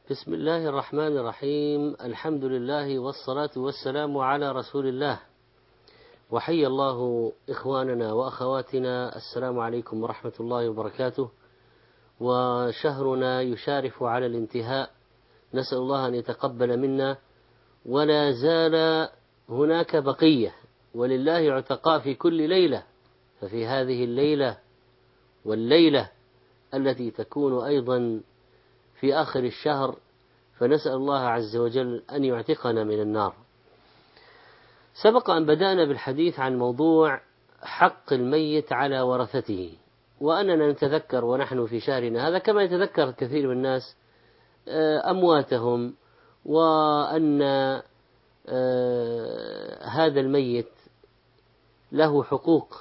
بسم الله الرحمن الرحيم. الحمد لله والصلاة والسلام على رسول الله، وحي الله إخواننا وأخواتنا. السلام عليكم ورحمة الله وبركاته. وشهرنا يشارف على الانتهاء، نسأل الله أن يتقبل منا، ولا زال هناك بقية، ولله عتقاء في كل ليلة. ففي هذه الليلة والليلة التي تكون أيضا في آخر الشهر، فنسأل الله عز وجل أن يعتقنا من النار. سبق أن بدأنا بالحديث عن موضوع حق الميت على ورثته، وأننا نتذكر ونحن في شهرنا هذا كما يتذكر كثير من الناس أمواتهم، وأن هذا الميت له حقوق،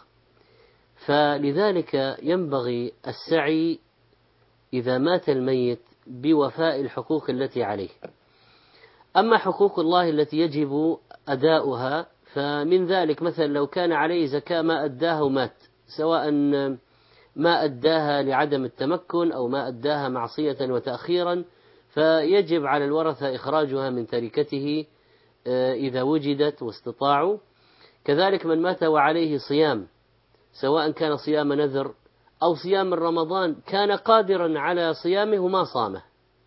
فلذلك ينبغي السعي إذا مات الميت بوفاء الحقوق التي عليه. أما حقوق الله التي يجب أداؤها فمن ذلك مثلا لو كان عليه زكاة ما أداها ومات، سواء ما أداها لعدم التمكن أو ما أداها معصية وتأخيرا، فيجب على الورثة إخراجها من تركته إذا وجدت واستطاعوا. كذلك من مات وعليه صيام، سواء كان صيام نذر أو صيام رمضان، كان قادرا على صيامه وما صامه،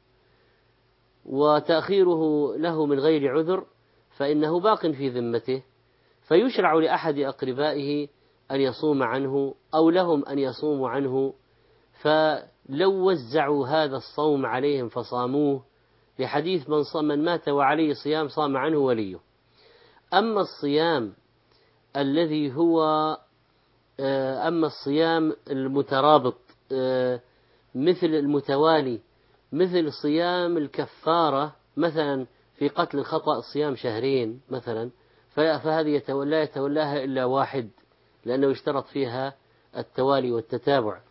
وتأخيره له من غير عذر، فإنه باق في ذمته، فيشرع لأحد أقربائه أن يصوم عنه أو لهم أن يصوموا عنه، فلو وزعوا هذا الصوم عليهم فصاموه، لحديث من مات وعليه صيام صام عنه وليه. أما الصيام الذي هو أما الصيام المترابط مثل المتوالي، مثل صيام الكفارة مثلا في قتل الخطأ صيام شهرين مثلا، فهذه لا يتولاها إلا واحد، لأنه يشترط فيها التوالي والتتابع.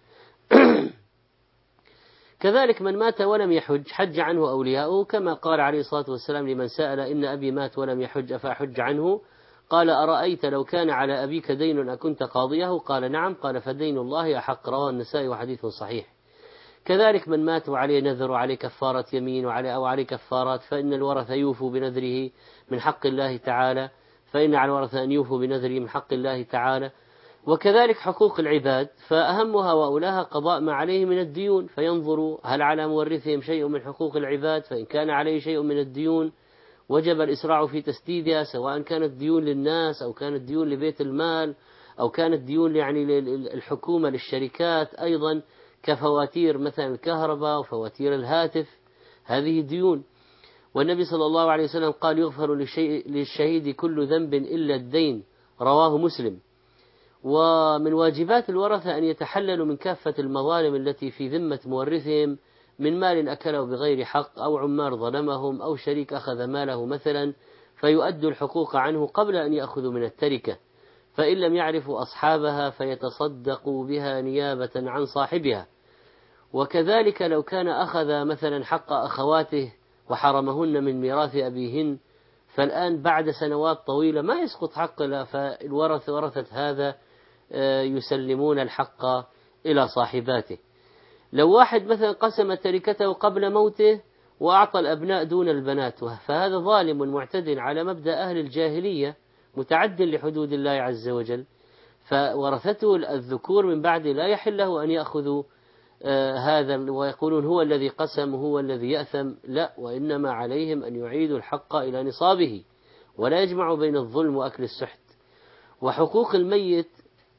كذلك من مات ولم يحج حج عنه أولياؤه، كما قال عليه الصلاة والسلام لمن سأل إن أبي مات ولم يحج أفأحج عنه؟ قال أرأيت لو كان على أبيك دين أكنت قاضيه؟ قال نعم. قال فدين الله أحق. رواه النسائي وحديث صحيح. كذلك من مات وعليه نذر وعليه كفارة يمين أو عليه كفارات، فإن الورثة يوفوا بنذره من حق الله تعالى، فإن على الورثة أن يوفوا بنذره من حق الله تعالى. وكذلك حقوق العباد، فأهمها وأولاها قضاء ما عليه من الديون، فينظروا هل على مورثهم شيء من حقوق العباد، فإن كان عليه شيء من الديون وجب الإسراع في تسديدها، سواء كانت ديون للناس أو كانت ديون لبيت المال أو كانت ديون يعني للحكومة للشركات، أيضا كفواتير مثلا الكهرباء وفواتير الهاتف، هذه ديون. والنبي صلى الله عليه وسلم قال يغفر للشهيد كل ذنب إلا الدين، رواه مسلم. ومن واجبات الورثة أن يتحللوا من كافة المظالم التي في ذمة مورثهم، من مال أكله بغير حق أو عمار ظلمهم أو شريك أخذ ماله مثلا، فيؤدوا الحقوق عنه قبل أن يأخذوا من التركة، فإن لم يعرفوا أصحابها فيتصدقوا بها نيابة عن صاحبها. وكذلك لو كان أخذ مثلا حق أخواته وحرمهن من ميراث أبيهن، فالآن بعد سنوات طويلة ما يسقط حق له، فالورثة هذا يسلمون الحق إلى صاحباته. لو واحد مثلا قسم تركته قبل موته وأعطى الأبناء دون البنات، فهذا ظالم معتد على مبدأ أهل الجاهلية، متعد لحدود الله عز وجل، فورثته الذكور من بعد لا يحل له أن يأخذوا هذا ويقولون هو الذي قسم هو الذي يأثم، لا، وإنما عليهم أن يعيدوا الحق إلى نصابه، ولا يجمعوا بين الظلم وأكل السحت. وحقوق الميت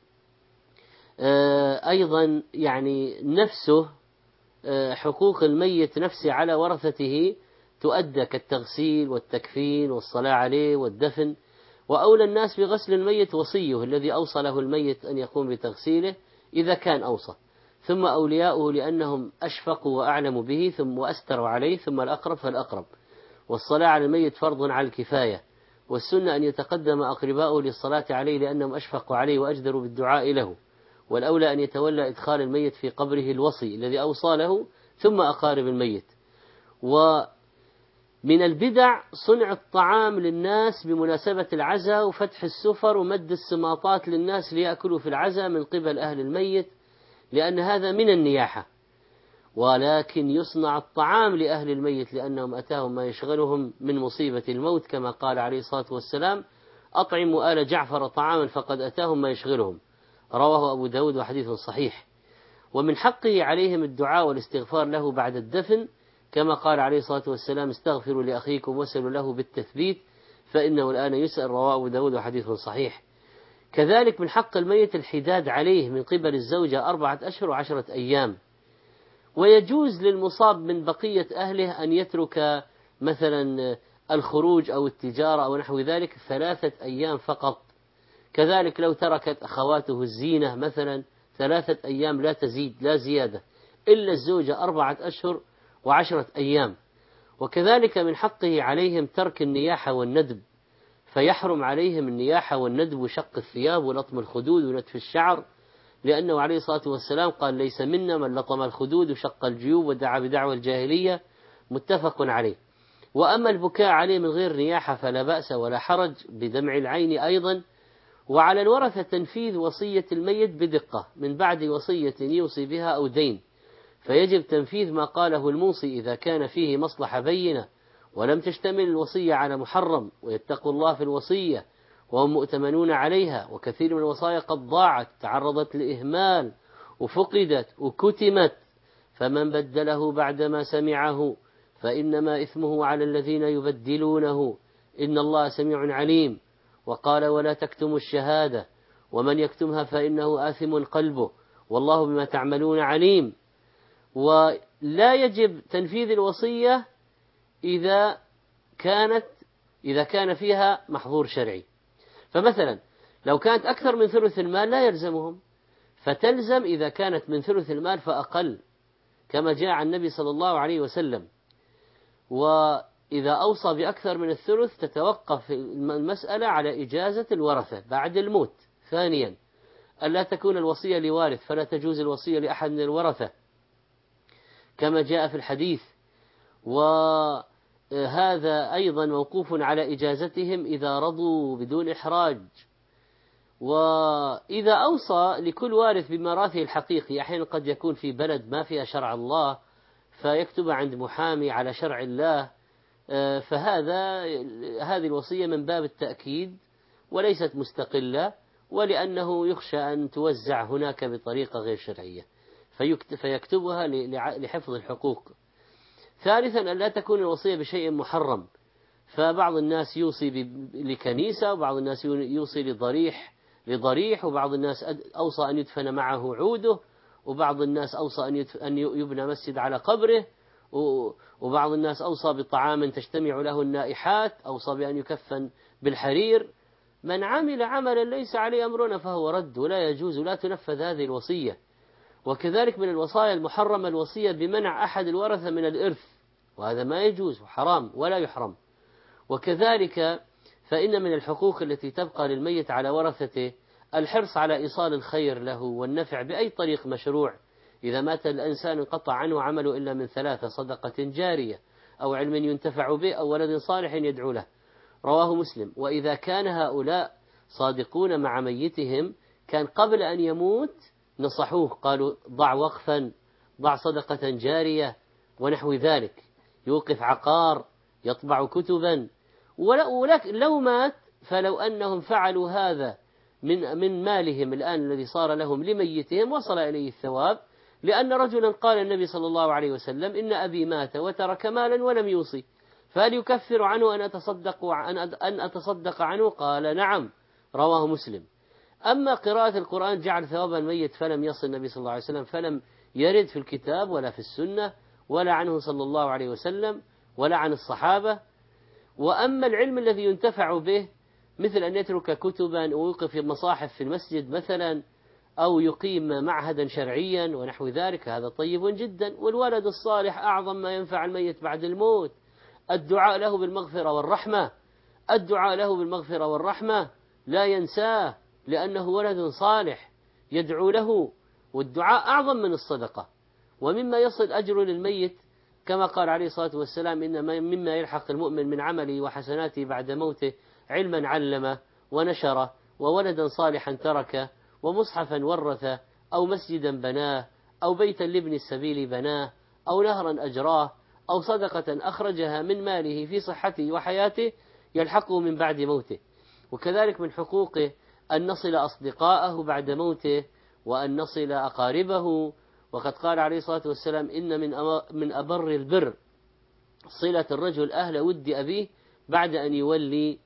أيضا يعني نفسه، حقوق الميت نفسه على ورثته تؤدى كالتغسيل والتكفين والصلاة عليه والدفن. وأولى الناس بغسل الميت وصيه الذي أوصى له الميت أن يقوم بتغسيله إذا كان أوصى، ثم أولياؤه لأنهم أشفقوا وأعلموا به ثم وأستروا عليه، ثم الأقرب فالأقرب. والصلاة على الميت فرض على الكفاية، والسنة أن يتقدم أقرباؤه للصلاة عليه لأنهم أشفقوا عليه وأجدروا بالدعاء له. والأولى أن يتولى إدخال الميت في قبره الوصي الذي أوصى له ثم أقارب الميت. ومن البدع صنع الطعام للناس بمناسبة العزاء وفتح السفر ومد السماطات للناس ليأكلوا في العزاء من قبل أهل الميت، لأن هذا من النياحة. ولكن يصنع الطعام لأهل الميت لأنهم أتاهم ما يشغلهم من مصيبة الموت، كما قال عليه الصلاة والسلام: أطعموا آل جعفر طعاما فقد أتاهم ما يشغلهم. رواه أبو داود وحديث صحيح. ومن حقه عليهم الدعاء والاستغفار له بعد الدفن، كما قال عليه الصلاة والسلام: استغفروا لأخيكم واسألوا له بالتثبيت فإنه الآن يسأل. رواه أبو داود وحديث صحيح. كذلك من حق الميت الحداد عليه من قبل الزوجة 4 أشهر و10 أيام. ويجوز للمصاب من بقية أهله أن يترك مثلا الخروج أو التجارة أو نحو ذلك 3 أيام فقط. كذلك لو تركت أخواته الزينة مثلا 3 أيام لا تزيد لا زيادة، إلا الزوجة 4 أشهر و10 أيام. وكذلك من حقه عليهم ترك النياحة والندب، فيحرم عليهم النياحة والندب وشق الثياب ولطم الخدود ونتف الشعر، لأنه عليه الصلاة والسلام قال: ليس منا من لطم الخدود وشق الجيوب ودعا بدعوى الجاهلية. متفق عليه. وأما البكاء عليه من غير نياحة فلا بأس ولا حرج بدمع العين أيضا. وعلى الورثة تنفيذ وصية الميت بدقة من بعد وصية يوصي بها أو دين، فيجب تنفيذ ما قاله الموصي إذا كان فيه مصلحة بينة ولم تشتمل الوصية على محرم، ويتقوا الله في الوصية وهم مؤتمنون عليها. وكثير من الوصايا قد ضاعت، تعرضت لإهمال وفقدت وكتمت، فمن بدله بعدما سمعه فإنما إثمه على الذين يبدلونه، إن الله سميع عليم. وقال: ولا تكتموا الشهادة ومن يكتمها فإنه آثم قلبه والله بما تعملون عليم. ولا يجب تنفيذ الوصية إذا كان فيها محظور شرعي. فمثلا لو كانت أكثر من ثلث المال لا يلزمهم، فتلزم إذا كانت من ثلث المال فأقل، كما جاء عن النبي صلى الله عليه وسلم. وإذا أوصى بأكثر من الثلث تتوقف المسألة على إجازة الورثة بعد الموت. ثانيا، ألا تكون الوصية لوارث، فلا تجوز الوصية لأحد من الورثة كما جاء في الحديث. وهذا أيضا موقوف على إجازتهم إذا رضوا بدون إحراج. وإذا أوصى لكل وارث بميراثه الحقيقي، أحيانا قد يكون في بلد ما فيها شرع الله فيكتب عند محامي على شرع الله، هذه الوصية من باب التأكيد وليست مستقلة، ولأنه يخشى أن توزع هناك بطريقة غير شرعية فيكتبها لحفظ الحقوق. ثالثا، أن لا تكون الوصية بشيء محرم، فبعض الناس يوصي لكنيسة، وبعض الناس يوصي لضريح، وبعض الناس أوصى أن يدفن معه عوده، وبعض الناس أوصى أن يبنى مسجد على قبره، وبعض الناس أوصى بطعام تجتمع له النائحات، أوصى بأن يكفن بالحرير. من عمل عملا ليس عليه أمرنا فهو رد، ولا يجوز، لا تنفذ هذه الوصية. وكذلك من الوصايا المحرمة الوصية بمنع أحد الورثة من الإرث، وهذا ما يجوز وحرام ولا يحرم. وكذلك فإن من الحقوق التي تبقى للميت على ورثته الحرص على إيصال الخير له والنفع بأي طريق مشروع. إذا مات الإنسان انقطع عنه عمله إلا من 3: صدقة جارية أو علم ينتفع به أو ولد صالح يدعو له. رواه مسلم. وإذا كان هؤلاء صادقون مع ميتهم كان قبل أن يموت نصحوه، قالوا: ضع وقفا، ضع صدقة جارية ونحو ذلك، يوقف عقار، يطبع كتبا. ولكن لو مات فلو أنهم فعلوا هذا من مالهم الآن الذي صار لهم لميتهم وصل إليه الثواب، لأن رجلا قال النبي صلى الله عليه وسلم: إن أبي مات وترك مالا ولم يوصي، فهل يكفر عنه أن أتصدق عنه؟ قال: نعم. رواه مسلم. أما قراءة القرآن جعل ثواب الميت فلم يصل النبي صلى الله عليه وسلم، فلم يرد في الكتاب ولا في السنة ولا عنه صلى الله عليه وسلم ولا عن الصحابة. وأما العلم الذي ينتفع به مثل أن يترك كتبا ويوقف مصاحف في المسجد مثلا، أو يقيم معهدا شرعيا ونحو ذلك، هذا طيب جدا. والولد الصالح أعظم ما ينفع الميت بعد الموت، الدعاء له بالمغفرة والرحمة، الدعاء له بالمغفرة والرحمة لا ينساه، لأنه ولد صالح يدعو له، والدعاء أعظم من الصدقة. ومما يصل أجر للميت كما قال عليه الصلاة والسلام: إن مما يلحق المؤمن من عمله وحسناته بعد موته علما علمه ونشره، وولدا صالحا تركه، ومصحفا ورثه، أو مسجدا بناه، أو بيتا لابن السبيل بناه، أو نهرا أجراه أو صدقة أخرجها من ماله في صحته وحياته يلحقه من بعد موته. وكذلك من حقوقه أن نصل أصدقاءه بعد موته، وأن نصل أقاربه. وقد قال عليه الصلاة والسلام: إن من أبر البر صلة الرجل أهل ود أبيه بعد أن يولي.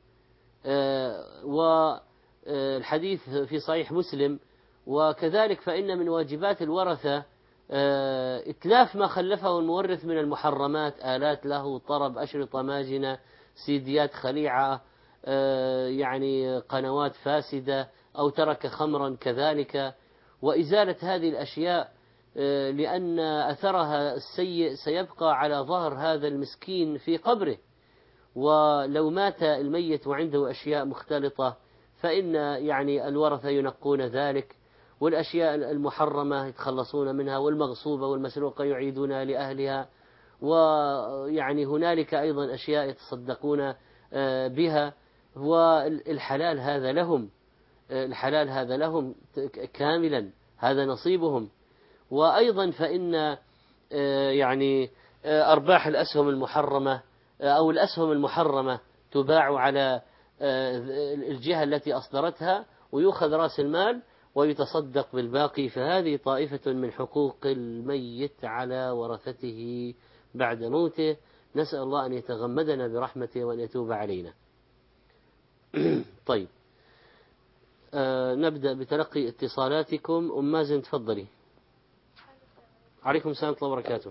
والحديث في صحيح مسلم. وكذلك فإن من واجبات الورثة إتلاف ما خلفه المورث من المحرمات: آلات له، طرب، أشرطة ماجنة، سيديات خليعة، يعني قنوات فاسدة، أو ترك خمرا كذلك، وإزالة هذه الأشياء، لأن أثرها السيء سيبقى على ظهر هذا المسكين في قبره. ولو مات الميت وعنده أشياء مختلطة فإن يعني الورثة ينقون ذلك، والأشياء المحرمة يتخلصون منها، والمغصوبة والمسروقة يعيدونها لأهلها. ويعني هنالك أيضا أشياء يتصدقون بها، والحلال هذا لهم، الحلال هذا لهم كاملا، هذا نصيبهم. وأيضا فإن يعني أرباح الأسهم المحرمة أو الأسهم المحرمة تباع على الجهة التي أصدرتها، ويؤخذ رأس المال ويتصدق بالباقي. فهذه طائفة من حقوق الميت على ورثته بعد موته. نسأل الله أن يتغمدنا برحمته وأن يتوب علينا. طيب، نبدأ بتلقي اتصالاتكم. أم مازن تفضلي. عليكم السلام ورحمة الله وبركاته.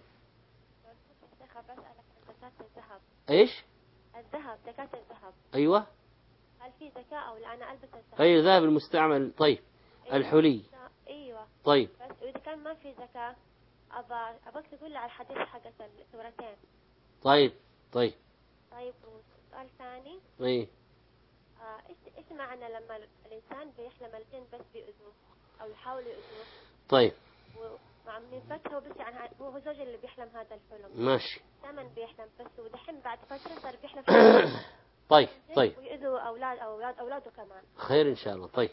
ايش؟ الذهب، زكاة الذهب. ايوه. هل في زكاة او لا؟ انا البس الذهب. اي الذهب المستعمل. طيب. أيوة. الحلي. ايوه. طيب. بس واذا كان ما في زكاة ابغاك تقول لي على الحديث حق السورتين. طيب. طيب. طيب، وسؤال ثاني. اي. ايش معنى لما الانسان بيحلم الجن بس بيؤذوه او يحاولوا يؤذوه؟ طيب. من فترة بس يعني هو زوج اللي بيحلم هذا الحلم. ماشي. دائما بيحلم بس، ودحين بعد فترة صار بيحلم طيب. طيب. ويؤذوا أولاده كمان. خير إن شاء الله. طيب.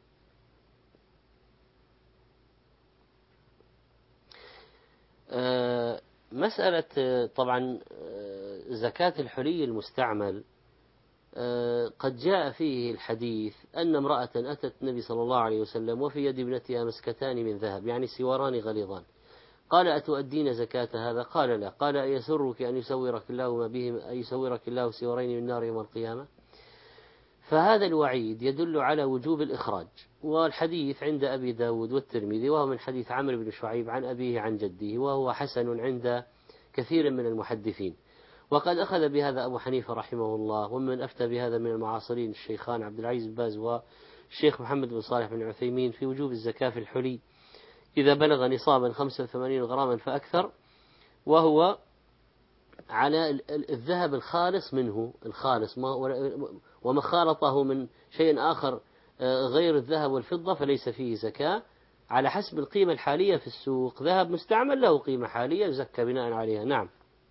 مسألة طبعا زكاة الحلي المستعمل، قد جاء فيه الحديث أن امرأة أتت النبي صلى الله عليه وسلم وفي يد ابنتها مسكتان من ذهب، يعني سواران غليظان. قال: أتؤدين زكاة هذا؟ قال: لا. قال: أيسرك أن يسورك الله ما بهم، أن يسورك الله سوارين من نار يوم القيامة؟ فهذا الوعيد يدل على وجوب الإخراج. والحديث عند أبي داود والترمذي، وهو من حديث عمرو بن شعيب عن أبيه عن جده، وهو حسن عند كثير من المحدثين. وقد أخذ بهذا أبو حنيفة رحمه الله، ومن أفتى بهذا من المعاصرين الشيخان عبد العزيز بن باز والشيخ محمد بن صالح بن عثيمين في وجوب الزكاة في الحلي إذا بلغ نصابا 85 غراما فأكثر، وهو على الذهب الخالص منه، الخالص، وما خالطه من شيء آخر غير الذهب والفضة فليس فيه زكاة، على حسب القيمة الحالية في السوق. ذهب مستعمل له قيمة حالية يزكى بناء عليها. نعم.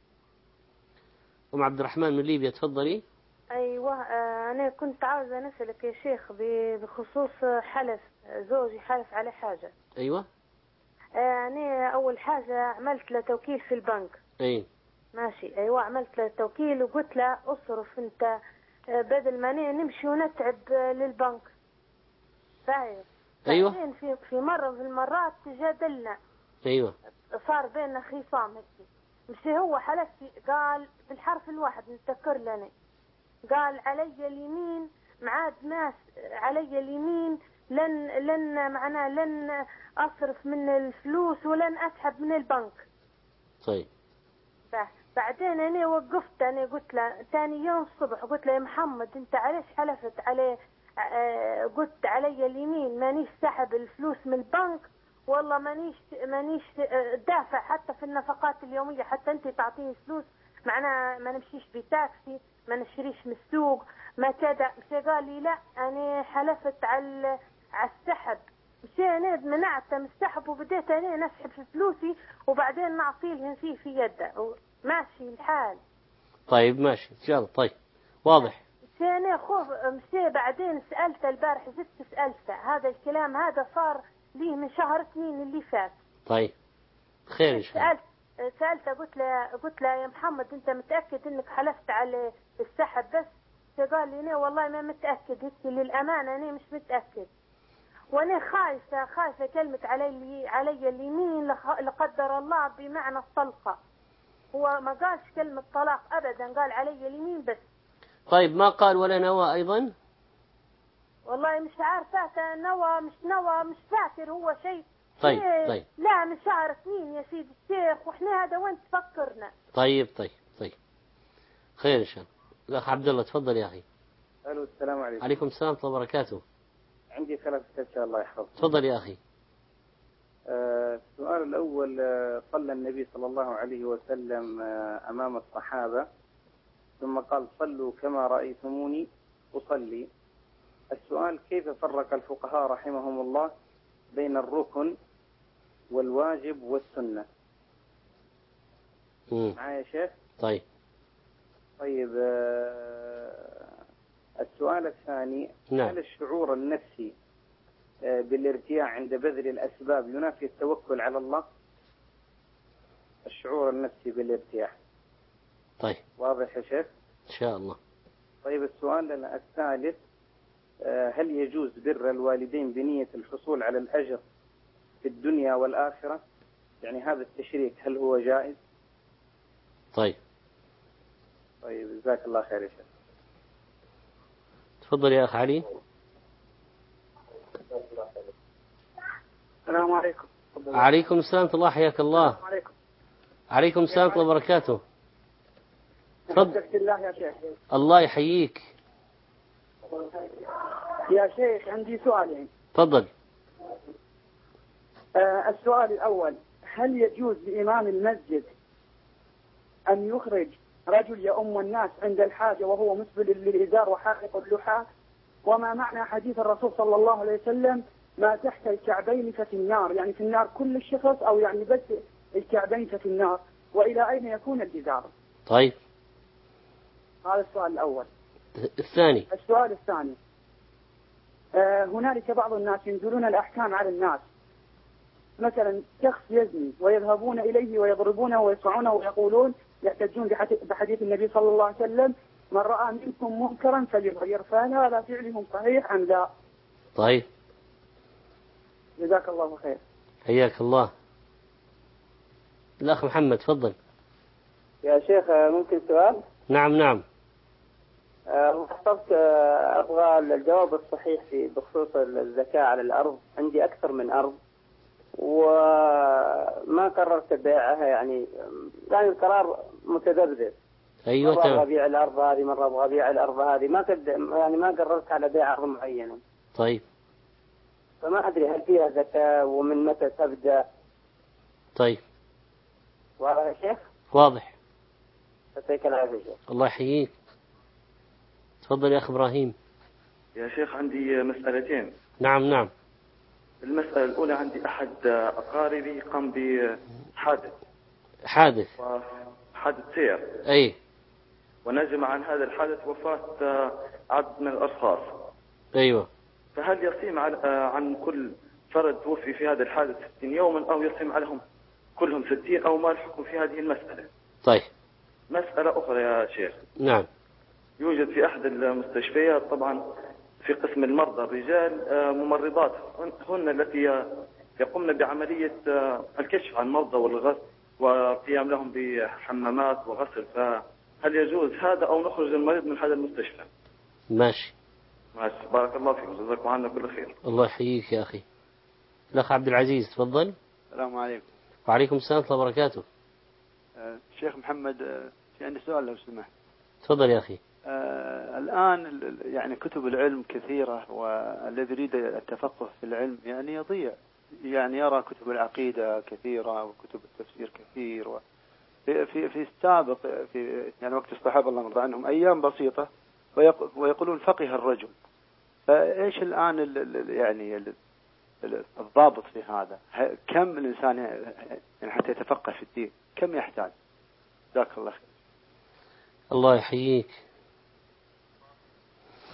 أم عبد الرحمن من ليبيا تفضلي. أيوة، أنا كنت عاوزة نسألك يا شيخ بخصوص حلف زوجي، حلف على حاجة. أيوة. أنا أول حاجة عملت له توكيل في البنك. أي. ماشي. أيوة، عملت له توكيل وقلت له أصرف أنت بدل ما نمشي ونتعب للبنك. فاهم؟ أيوة. بعدين في مرة من المرات تجادلنا. أيوة. صار بيننا خصام هيك. مش هو حلف قال بالحرف الواحد نتذكر لنا، قال علي اليمين معاد ناس، علي اليمين لن معناه لن أصرف من الفلوس ولن أسحب من البنك. طيب. بعدين أنا وقفت، أنا قلت له ثاني يوم الصبح، قلت له يا محمد أنت علاش حلفت عليه؟ قلت علي اليمين مانيش سحب الفلوس من البنك، والله مانيش دافع حتى في النفقات اليومية، حتى أنت تعطيني فلوس معناها ما نمشيش بتاكسي، ما نشريش من السوق، ما كذا. مش قال لي لا أنا حلفت على السحب. مش أنا منعت من السحب وبديت أنا نسحب في فلوسي وبعدين نعطيه لهم في يده. ماشي الحال. طيب ماشي إن شاء الله. طيب واضح. أنا خوف مشي. بعدين سألته البارح، زدت سألته هذا الكلام، هذا صار لي من شهر 2 اللي فات. طيب خير إن شاء الله. سألته قلت له يا محمد أنت متأكد إنك حلفت على السحب بس؟ فقال لي أنا والله ما متأكد، قلت للأمانة أنا مش متأكد، وأنا خايفة كلمة علي اليمين لا قدر الله بمعنى الطلقة. هو ما قالش كلمة طلاق أبدا، قال علي اليمين بس. طيب ما قال ولا نوى أيضا؟ والله مش عارفة نوى مش نوى، مش فاكر هو شيء. طيب إيه طيب لا مش عارف مين يا سيدي الشيخ، وإحنا هذا وين تفكرنا. طيب خير إن شاء الله. الأخ عبد الله تفضل يا أخي. الو السلام عليكم. عليكم السلام ورحمة الله وبركاته. عندي 3 أسئلة الله يحفظك. تفضل يا أخي. السؤال الأول، صلى النبي صلى الله عليه وسلم أمام الصحابة ثم قال صلوا كما رأيتموني أصلي. السؤال كيف فرق الفقهاء رحمهم الله بين الركن والواجب والسنة؟ معايا يا شيخ؟ طيب السؤال الثاني، نعم. هل الشعور النفسي بالارتياح عند بذل الأسباب ينافي التوكل على الله؟ الشعور النفسي بالارتياح. طيب واضح يا شيخ؟ إن شاء الله. طيب السؤال الثالث، هل يجوز بر الوالدين بنية الحصول على الأجر في الدنيا والآخرة؟ يعني هذا التشريك هل هو جائز؟ طيب جزاك الله خير يا شيخ. تفضل يا أخ علي. السلام عليكم. عليكم السلام ورحمة الله، حياك الله. عليكم السلام ورحمة الله وبركاته. تفضل. الله يا شيخ. الله يحييك يا شيخ عندي سؤالين. تفضل. السؤال الأول، هل يجوز لإمام المسجد أن يخرج رجل يؤم الناس عند الحاجة وهو مسبل للإزار وحالق اللحى؟ وما معنى حديث الرسول صلى الله عليه وسلم ما تحت الكعبين ففي النار، يعني في النار كل الشخص أو يعني بس الكعبين ففي النار؟ وإلى أين يكون الإزار؟ طيب هذا السؤال الأول. الثاني. السؤال الثاني، هنالك بعض الناس ينزلون الأحكام على الناس، مثلا شخص يزني ويذهبون إليه ويضربونه ويصفعونه ويقولون يحتجون بحديث النبي صلى الله عليه وسلم من رأى منكم منكرا فليغير، فهل هذا فعلهم صحيح أم لا؟ طيب جزاك الله خير. حياك الله. الأخ محمد تفضل. يا شيخ ممكن سؤال؟ نعم. حصلت أبغى الجواب الصحيح بخصوص الزكاة على الأرض. عندي أكثر من أرض وما قررت بيعها، يعني القرار متذبذب. أيوة مرة تمام. أبغى أبيع الأرض هذه، مرة أبغى أبيع الأرض هذه، ما قررت على بيع أرض معينة. طيب فما أدري هل فيها زكاة ومن متى تبدأ. طيب واضح يا شيخ؟ واضح. يعطيك العافية شيخ. الله يحييك. تفضل يا أخ إبراهيم. يا شيخ عندي مسألتين. نعم. المسألة الأولى، عندي أحد أقاربي قام بحادث سير. أي. ونجم عن هذا الحادث وفاة عدد من الأشخاص. أيوة. فهل يصيم عن كل فرد توفي في هذا الحادث 60 يوما، أو يصيم عليهم كلهم 60، أو ما الحكم في هذه المسألة؟ طيب. مسألة أخرى يا شيخ. نعم. يوجد في أحد المستشفيات طبعا في قسم المرضى رجال ممرضات، هن التي يقومن بعملية الكشف عن المرضى والغسل وقيام لهم بحمامات وغسل، فهل يجوز هذا أو نخرج المريض من هذا المستشفى؟ ماشي. بارك الله فيكم، جزاكم عنا كل خير. الله يحييك يا أخي. الأخ عبد العزيز تفضل. السلام عليكم. وعليكم السلام ورحمة الله وبركاته. شيخ محمد، في عندي سؤال لو سمحت. تفضل يا أخي. الآن يعني كتب العلم كثيرة، والذي يريد التفقه في العلم يعني يضيع، يعني يرى كتب العقيدة كثيرة وكتب التفسير كثير. في السابق في يعني وقت الصحابة الله يرضى عنهم أيام بسيطة ويقولون فقه الرجل. فإيش الآن يعني الضابط في هذا؟ كم الإنسان يعني حتى يتفقه في الدين كم يحتاج؟ جزاك الله خير. الله يحييك.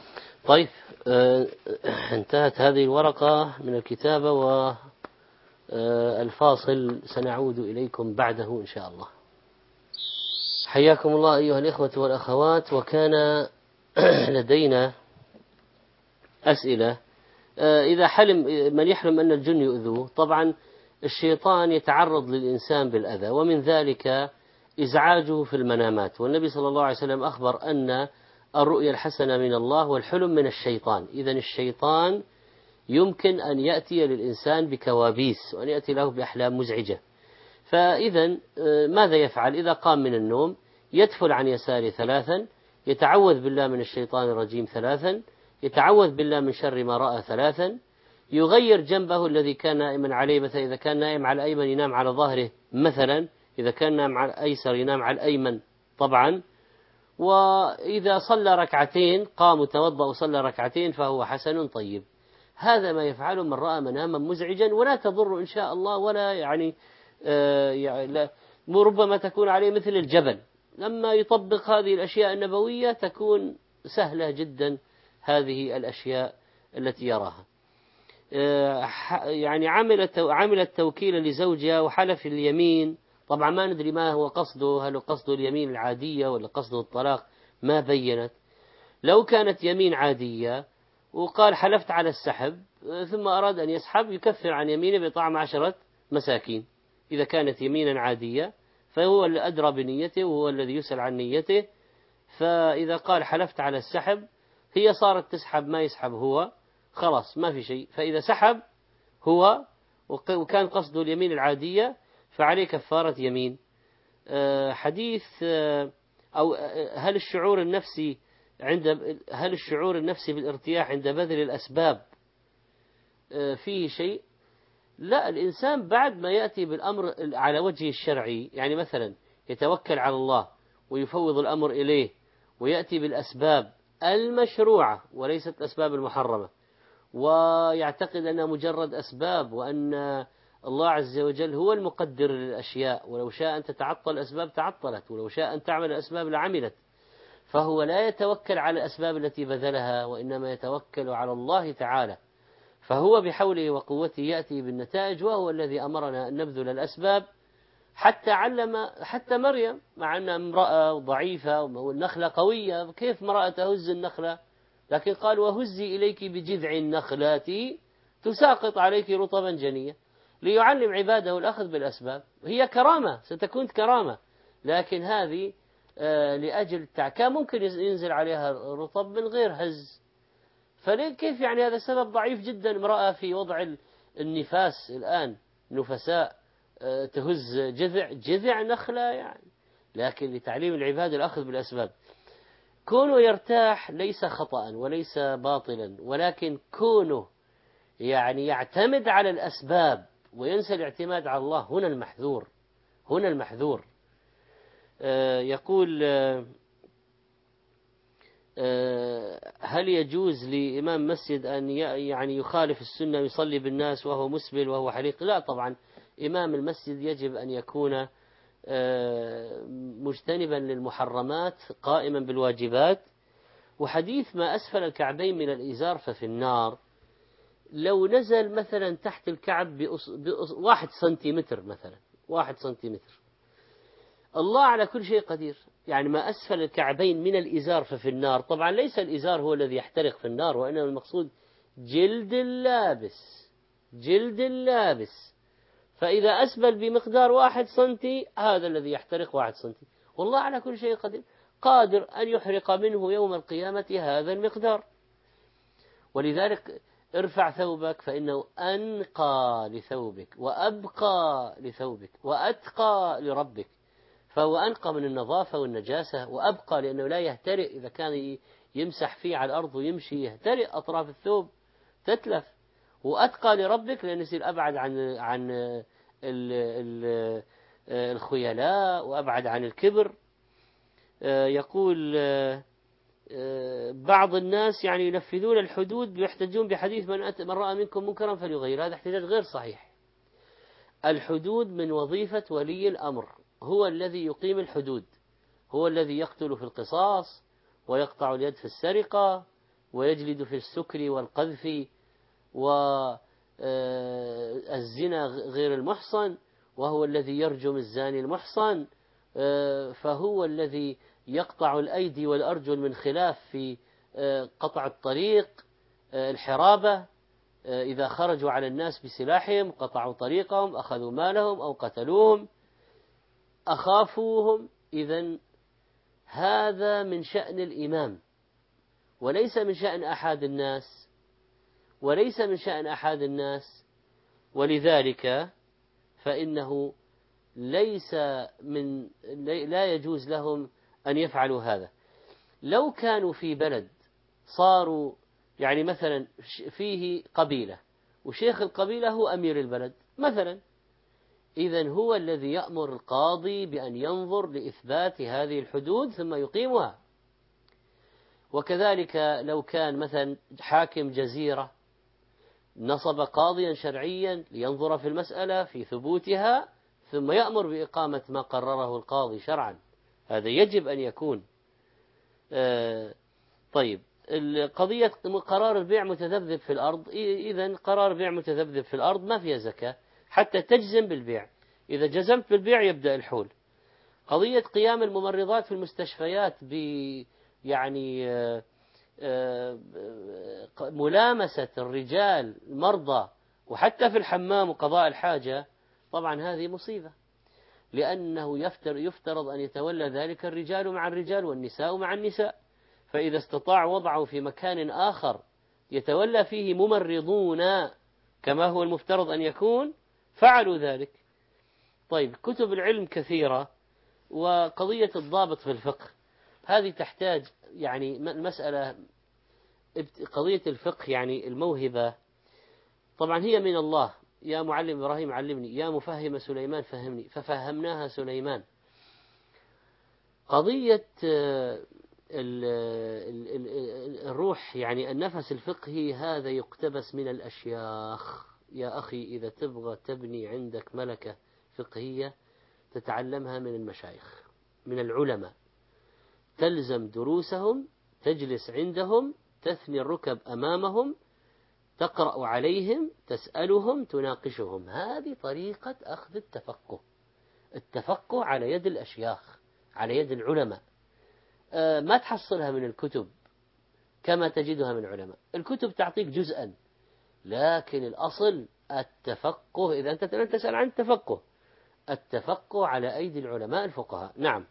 طيب انتهت هذه الورقة من الكتابة، الفاصل سنعود إليكم بعده إن شاء الله. حياكم الله أيها الإخوة والأخوات. وكان لدينا أسئلة. إذا حلم من يحلم أن الجن يؤذوه، طبعا الشيطان يتعرض للإنسان بالأذى، ومن ذلك إزعاجه في المنامات، والنبي صلى الله عليه وسلم أخبر أن الرؤيا الحسنة من الله والحلم من الشيطان. إذن الشيطان يمكن أن يأتي للإنسان بكوابيس وأن يأتي له بأحلام مزعجة. فإذا ماذا يفعل؟ إذا قام من النوم يدفل عن يساره 3، يتعوذ بالله من الشيطان الرجيم 3، يتعوذ بالله من شر ما رأى 3، يغير جنبه الذي كان نائما عليه، مثلا إذا كان نائم على الأيمن ينام على ظهره مثلا، إذا كان نائم على الأيسر ينام على الأيمن طبعا. وإذا صلى ركعتين قام وتوضأ وصلى ركعتين فهو حسن طيب. هذا ما يفعله من رأى مناما مزعجا، ولا تضر إن شاء الله، ولا يعني ربما تكون عليه مثل الجبل. لما يطبق هذه الأشياء النبوية تكون سهلة جدا هذه الأشياء التي يراها. يعني عملت توكيلا لزوجها وحلف اليمين. طبعا ما ندري ما هو قصده، هل قصده اليمين العادية ولا قصده الطلاق، ما بينت. لو كانت يمين عادية وقال حلفت على السحب ثم أراد أن يسحب، يكفر عن يمينه بطعم 10 مساكين. إذا كانت يمينا عادية فهو اللي أدرى بنيته وهو الذي يسأل عن نيته. فإذا قال حلفت على السحب هي صارت تسحب، ما يسحب هو، خلاص ما في شيء. فإذا سحب هو وكان قصده اليمين العادية فعليه كفارة يمين. حديث أو هل الشعور النفسي بالارتياح عند بذل الأسباب فيه شيء؟ لا، الإنسان بعد ما يأتي بالأمر على وجه الشرعي، يعني مثلا يتوكل على الله ويفوض الأمر إليه ويأتي بالأسباب المشروعة وليست الأسباب المحرمة، ويعتقد أنها مجرد أسباب، وأن الله عز وجل هو المقدر للأشياء، ولو شاء أن تتعطل الأسباب تعطلت، ولو شاء أن تعمل الأسباب لعملت. فهو لا يتوكل على الأسباب التي بذلها، وإنما يتوكل على الله تعالى. فهو بحوله وقوته يأتي بالنتائج، وهو الذي أمرنا أن نبذل الأسباب. حتى مريم مع أنها امرأة ضعيفة والنخلة قوية، كيف امرأة تهز النخلة؟ لكن قال وهزي إليك بجذع النخلات تساقط عليك رطبا جنيا، ليعلم عباده الأخذ بالأسباب. هي كرامة، ستكون كرامة، لكن هذه لأجل كان ممكن ينزل عليها رطب من غير هز. كيف يعني هذا سبب ضعيف جدا. امرأة في وضع النفاس الآن، نفساء، تهز جذع نخلة يعني. لكن لتعليم العباد الأخذ بالأسباب. كونه يرتاح ليس خطأ وليس باطلا، ولكن كونه يعني يعتمد على الأسباب وينسى الاعتماد على الله، هنا المحذور. يقول هل يجوز لإمام مسجد أن يعني يخالف السنة يصلي بالناس وهو مسبل وهو حليق؟ لا طبعا، إمام المسجد يجب أن يكون مجتنبا للمحرمات قائما بالواجبات. وحديث ما أسفل الكعبين من الإزار ففي النار، لو نزل مثلا تحت الكعب 1 سنتيمتر مثلا 1 سنتيمتر، الله على كل شيء قدير. يعني ما أسفل الكعبين من الإزار ففي النار، طبعا ليس الإزار هو الذي يحترق في النار، وإنما المقصود جلد اللابس. فإذا أسبل بمقدار 1 سنتي هذا الذي يحترق 1 سنتي، والله على كل شيء قدير، قادر أن يحرق منه يوم القيامة هذا المقدار. ولذلك ارفع ثوبك فإنه أنقى لثوبك وأبقى لثوبك وأتقى لربك. فهو أنقى من النظافة والنجاسة، وأبقى لأنه لا يهترئ. إذا كان يمسح فيه على الأرض ويمشي يهترئ أطراف الثوب تتلف. وأتقى لربك لأنه يصير أبعد عن الخيلاء وأبعد عن الكبر. يقول بعض الناس يعني ينفذون الحدود ويحتجون بحديث من رأى منكم منكرا فليغير. هذا احتجاج غير صحيح. الحدود من وظيفة ولي الأمر، هو الذي يقيم الحدود، هو الذي يقتل في القصاص ويقطع اليد في السرقة ويجلد في السكر والقذف الزنا غير المحصن، وهو الذي يرجم الزاني المحصن، فهو الذي يقطع الأيدي والأرجل من خلاف في قطع الطريق، الحرابة، إذا خرجوا على الناس بسلاحهم قطعوا طريقهم، أخذوا مالهم أو قتلوهم، أخافوهم. إذن هذا من شأن الإمام، وليس من شأن أحد الناس، وليس من شأن أحد الناس. ولذلك فإنه لا يجوز لهم أن يفعلوا هذا. لو كانوا في بلد صاروا يعني مثلا فيه قبيلة وشيخ القبيلة هو أمير البلد مثلا، إذن هو الذي يأمر القاضي بأن ينظر لإثبات هذه الحدود ثم يقيمها. وكذلك لو كان مثلا حاكم جزيرة نصب قاضيا شرعيا لينظر في المسألة في ثبوتها ثم يأمر بإقامة ما قرره القاضي شرعا، هذا يجب أن يكون. طيب، قضية قرار البيع متذبذب في الأرض، إذن قرار بيع متذبذب في الأرض ما فيها زكاة حتى تجزم بالبيع، إذا جزمت بالبيع يبدأ الحول. قضية قيام الممرضات في المستشفيات يعني ملامسة الرجال المرضى وحتى في الحمام وقضاء الحاجة، طبعا هذه مصيبة، لأنه يفترض أن يتولى ذلك الرجال مع الرجال والنساء مع النساء، فإذا استطاع وضعه في مكان آخر يتولى فيه ممرضون كما هو المفترض أن يكون فعلوا ذلك. طيب، كتب العلم كثيرة، وقضية الضابط في الفقه هذه تحتاج يعني المسألة، قضية الفقه يعني الموهبة طبعا هي من الله، يا معلم إبراهيم علمني، يا مفهم سليمان فهمني، ففهمناها سليمان. قضية الروح يعني النفس الفقهي هذا يقتبس من الأشياخ. يا أخي إذا تبغى تبني عندك ملكة فقهية تتعلمها من المشايخ من العلماء، تلزم دروسهم، تجلس عندهم، تثني الركب أمامهم، تقرأ عليهم، تسألهم، تناقشهم. هذه طريقة أخذ التفقه على يد الأشياخ، على يد العلماء. ما تحصلها من الكتب كما تجدها من العلماء. الكتب تعطيك جزءا، لكن الأصل التفقه. إذا أنت تسأل عن التفقه على أيدي العلماء الفقهاء. نعم،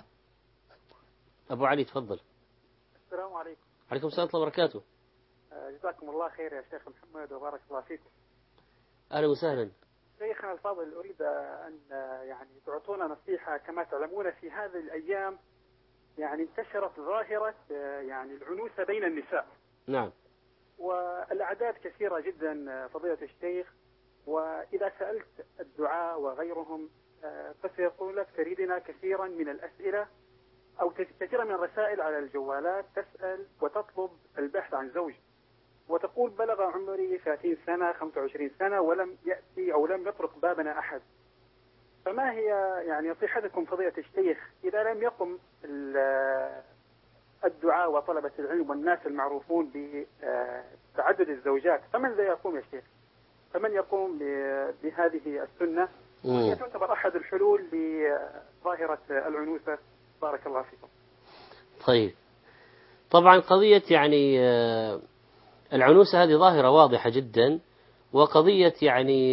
أبو علي تفضل. السلام عليكم. عليكم السلام ورحمة الله وبركاته. جزاكم الله خير يا شيخ محمد وبارك الله فيكم. أهلا وسهلا. شيخنا الفاضل، أريد أن يعني تعطونا نصيحة. كما تعلمون في هذه الأيام يعني انتشرت ظاهرة يعني العنوسة بين النساء. نعم. والأعداد كثيرة جدا فضيلة الشيخ، وإذا سألت الدعاء وغيرهم فسيقول لك تريدنا كثيرا من الأسئلة أو كثيرا من الرسائل على الجوالات، تسأل وتطلب البحث عن زوج، وتقول بلغ عمري 30 سنة 25 سنة ولم يأتي أو لم يطرق بابنا أحد. فما هي يعني نصيحتكم فضيلة الشيخ إذا لم يقم الدعاء وطلبة العلم والناس المعروفون بتعدد الزوجات، فمن ذا يقوم يا شيخ؟ فمن يقوم بهذه السنة؟ وهي تعتبر أحد الحلول لظاهرة العنوسة. بارك الله فيكم. طيب، طبعا قضية يعني العنوسة هذه ظاهرة واضحة جدا، وقضية يعني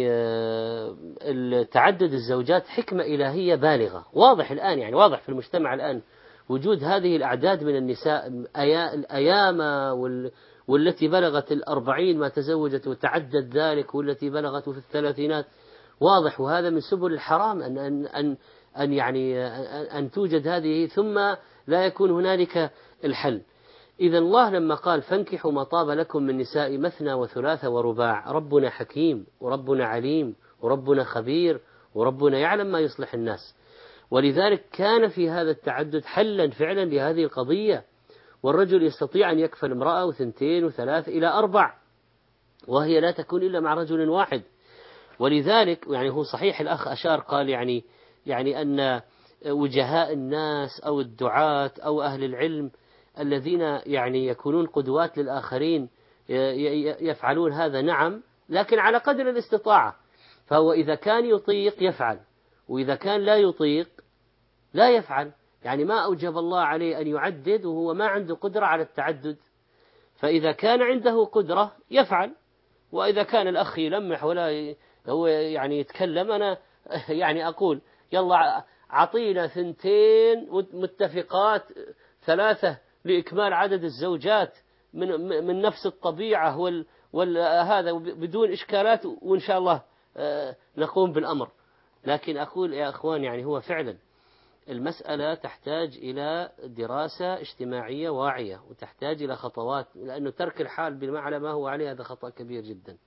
تعدد الزوجات حكمة إلهية بالغة، واضح الآن، يعني واضح في المجتمع الآن وجود هذه الأعداد من النساء، الأيام والتي بلغت 40 ما تزوجت وتعدد ذلك، والتي بلغت في 30، واضح. وهذا من سبل الحرام أن يعني أن توجد هذه ثم لا يكون هنالك الحل. إذا الله لما قال فانكحوا ما طاب لكم من نساء مثنى وثلاث ورباع، ربنا حكيم وربنا عليم وربنا خبير وربنا يعلم ما يصلح الناس، ولذلك كان في هذا التعدد حلا فعلا لهذه القضية. والرجل يستطيع أن يكفل امرأة وثنتين وثلاث إلى 4، وهي لا تكون إلا مع رجل واحد. ولذلك يعني هو صحيح الأخ أشار قال يعني أن وجهاء الناس أو الدعاة أو أهل العلم الذين يعني يكونون قدوات للآخرين يفعلون هذا. نعم، لكن على قدر الاستطاعة. فهو إذا كان يطيق يفعل، وإذا كان لا يطيق لا يفعل. يعني ما أوجب الله عليه أن يعدد وهو ما عنده قدرة على التعدد. فإذا كان عنده قدرة يفعل. وإذا كان الأخ يلمح ولا هو يعني يتكلم، أنا يعني أقول يلا عطينا 2 متفقات 3 لإكمال عدد الزوجات من نفس الطبيعة هذا بدون إشكالات، وإن شاء الله نقوم بالأمر. لكن أقول يا أخوان يعني هو فعلا المسألة تحتاج إلى دراسة اجتماعية واعية، وتحتاج إلى خطوات، لأنه ترك الحال بما على ما هو عليه هذا خطأ كبير جدا،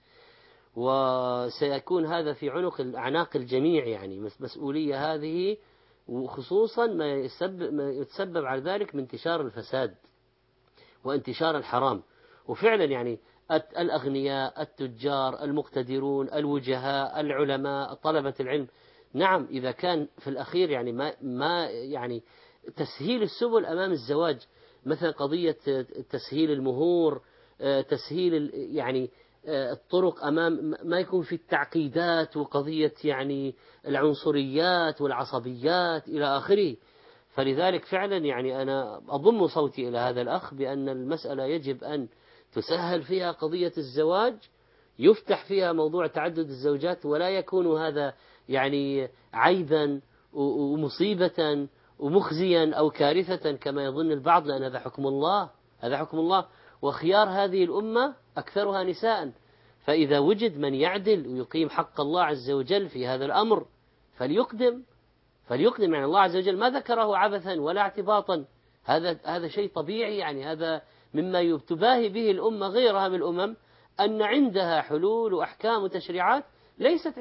وسيكون هذا في أعناق الجميع. يعني مسؤولية هذه، وخصوصا ما يتسبب على ذلك من انتشار الفساد وانتشار الحرام. وفعلا يعني الأغنياء، التجار، المقتدرون، الوجهاء، العلماء، طلبة العلم، نعم إذا كان في الأخير يعني ما يعني تسهيل السبل أمام الزواج، مثلا قضية تسهيل المهور، تسهيل يعني الطرق أمام ما يكون في التعقيدات، وقضية يعني العنصريات والعصبيات إلى آخره. فلذلك فعلا يعني أنا أضم صوتي إلى هذا الأخ بأن المسألة يجب أن تسهل فيها قضية الزواج، يفتح فيها موضوع تعدد الزوجات، ولا يكون هذا يعني عيبا ومصيبة ومخزيا أو كارثة كما يظن البعض، لأن هذا حكم الله، هذا حكم الله. وخيار هذه الأمة أكثرها نساء، فإذا وجد من يعدل ويقيم حق الله عز وجل في هذا الأمر فليقدم. يعني الله عز وجل ما ذكره عبثا ولا اعتباطا، هذا شيء طبيعي. يعني هذا مما تباهي به الأمة غيرها من الأمم، أن عندها حلول وأحكام وتشريعات ليست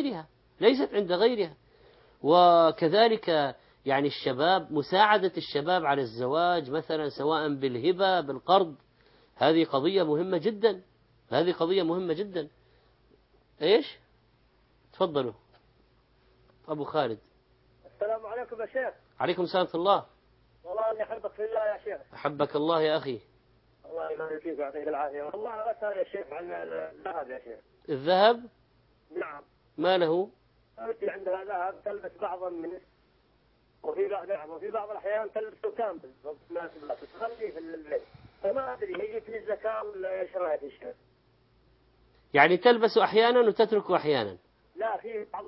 عند غيرها. وكذلك يعني الشباب، مساعدة الشباب على الزواج مثلا سواء بالهبة بالقرض، هذه قضية مهمة جدا. إيش؟ تفضلوا أبو خالد. السلام عليكم يا شيخ. عليكم السلام ورحمة الله. والله أني أحبك في الله يا شيخ. أحبك الله يا أخي. الله يبارك فيك ويعطيك العافية. والله أسأل يا شيخ عن الذهب يا شيخ. الذهب؟ نعم. ما له؟ أنت عندها ذهب تلبس بعضا منه، وفي بعض الأحيان تلبسه كامل تخليه في البيت، فما أدري هي في الزكاة ولا إيش رأيك يا شيخ؟ يعني تلبس أحيانا وتتركه أحيانا؟ لا، في بعض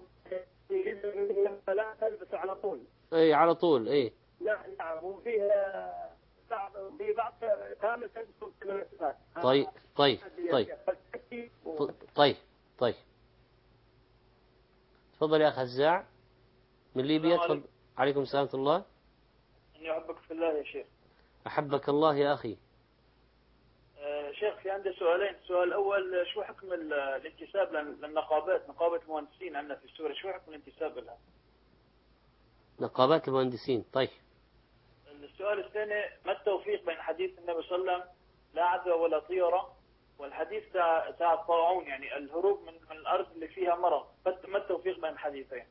لا تلبسه على طول. أي على طول أي. نعم وفيه بعض كامل تلبسه في المناسبات. طيب تفضل يا أخ هزاع من ليبيا. تفضل. عليكم السلام ورحمة الله. إني أحبك في الله يا شيخ. أحبك الله يا أخي. شيخ في عندي سؤالين. السؤال الأول، شو حكم الانتساب للنقابات، نقابة المهندسين عندنا في سوريا، شو حكم الانتساب لها؟ نقابات المهندسين. طيب. السؤال الثاني، ما التوفيق بين حديث النبي صلى الله عليه وسلم لا عدوى ولا طيرة والحديث تاع الطاعون، يعني الهروب من الأرض اللي فيها مرض، ما التوفيق بين الحديثين؟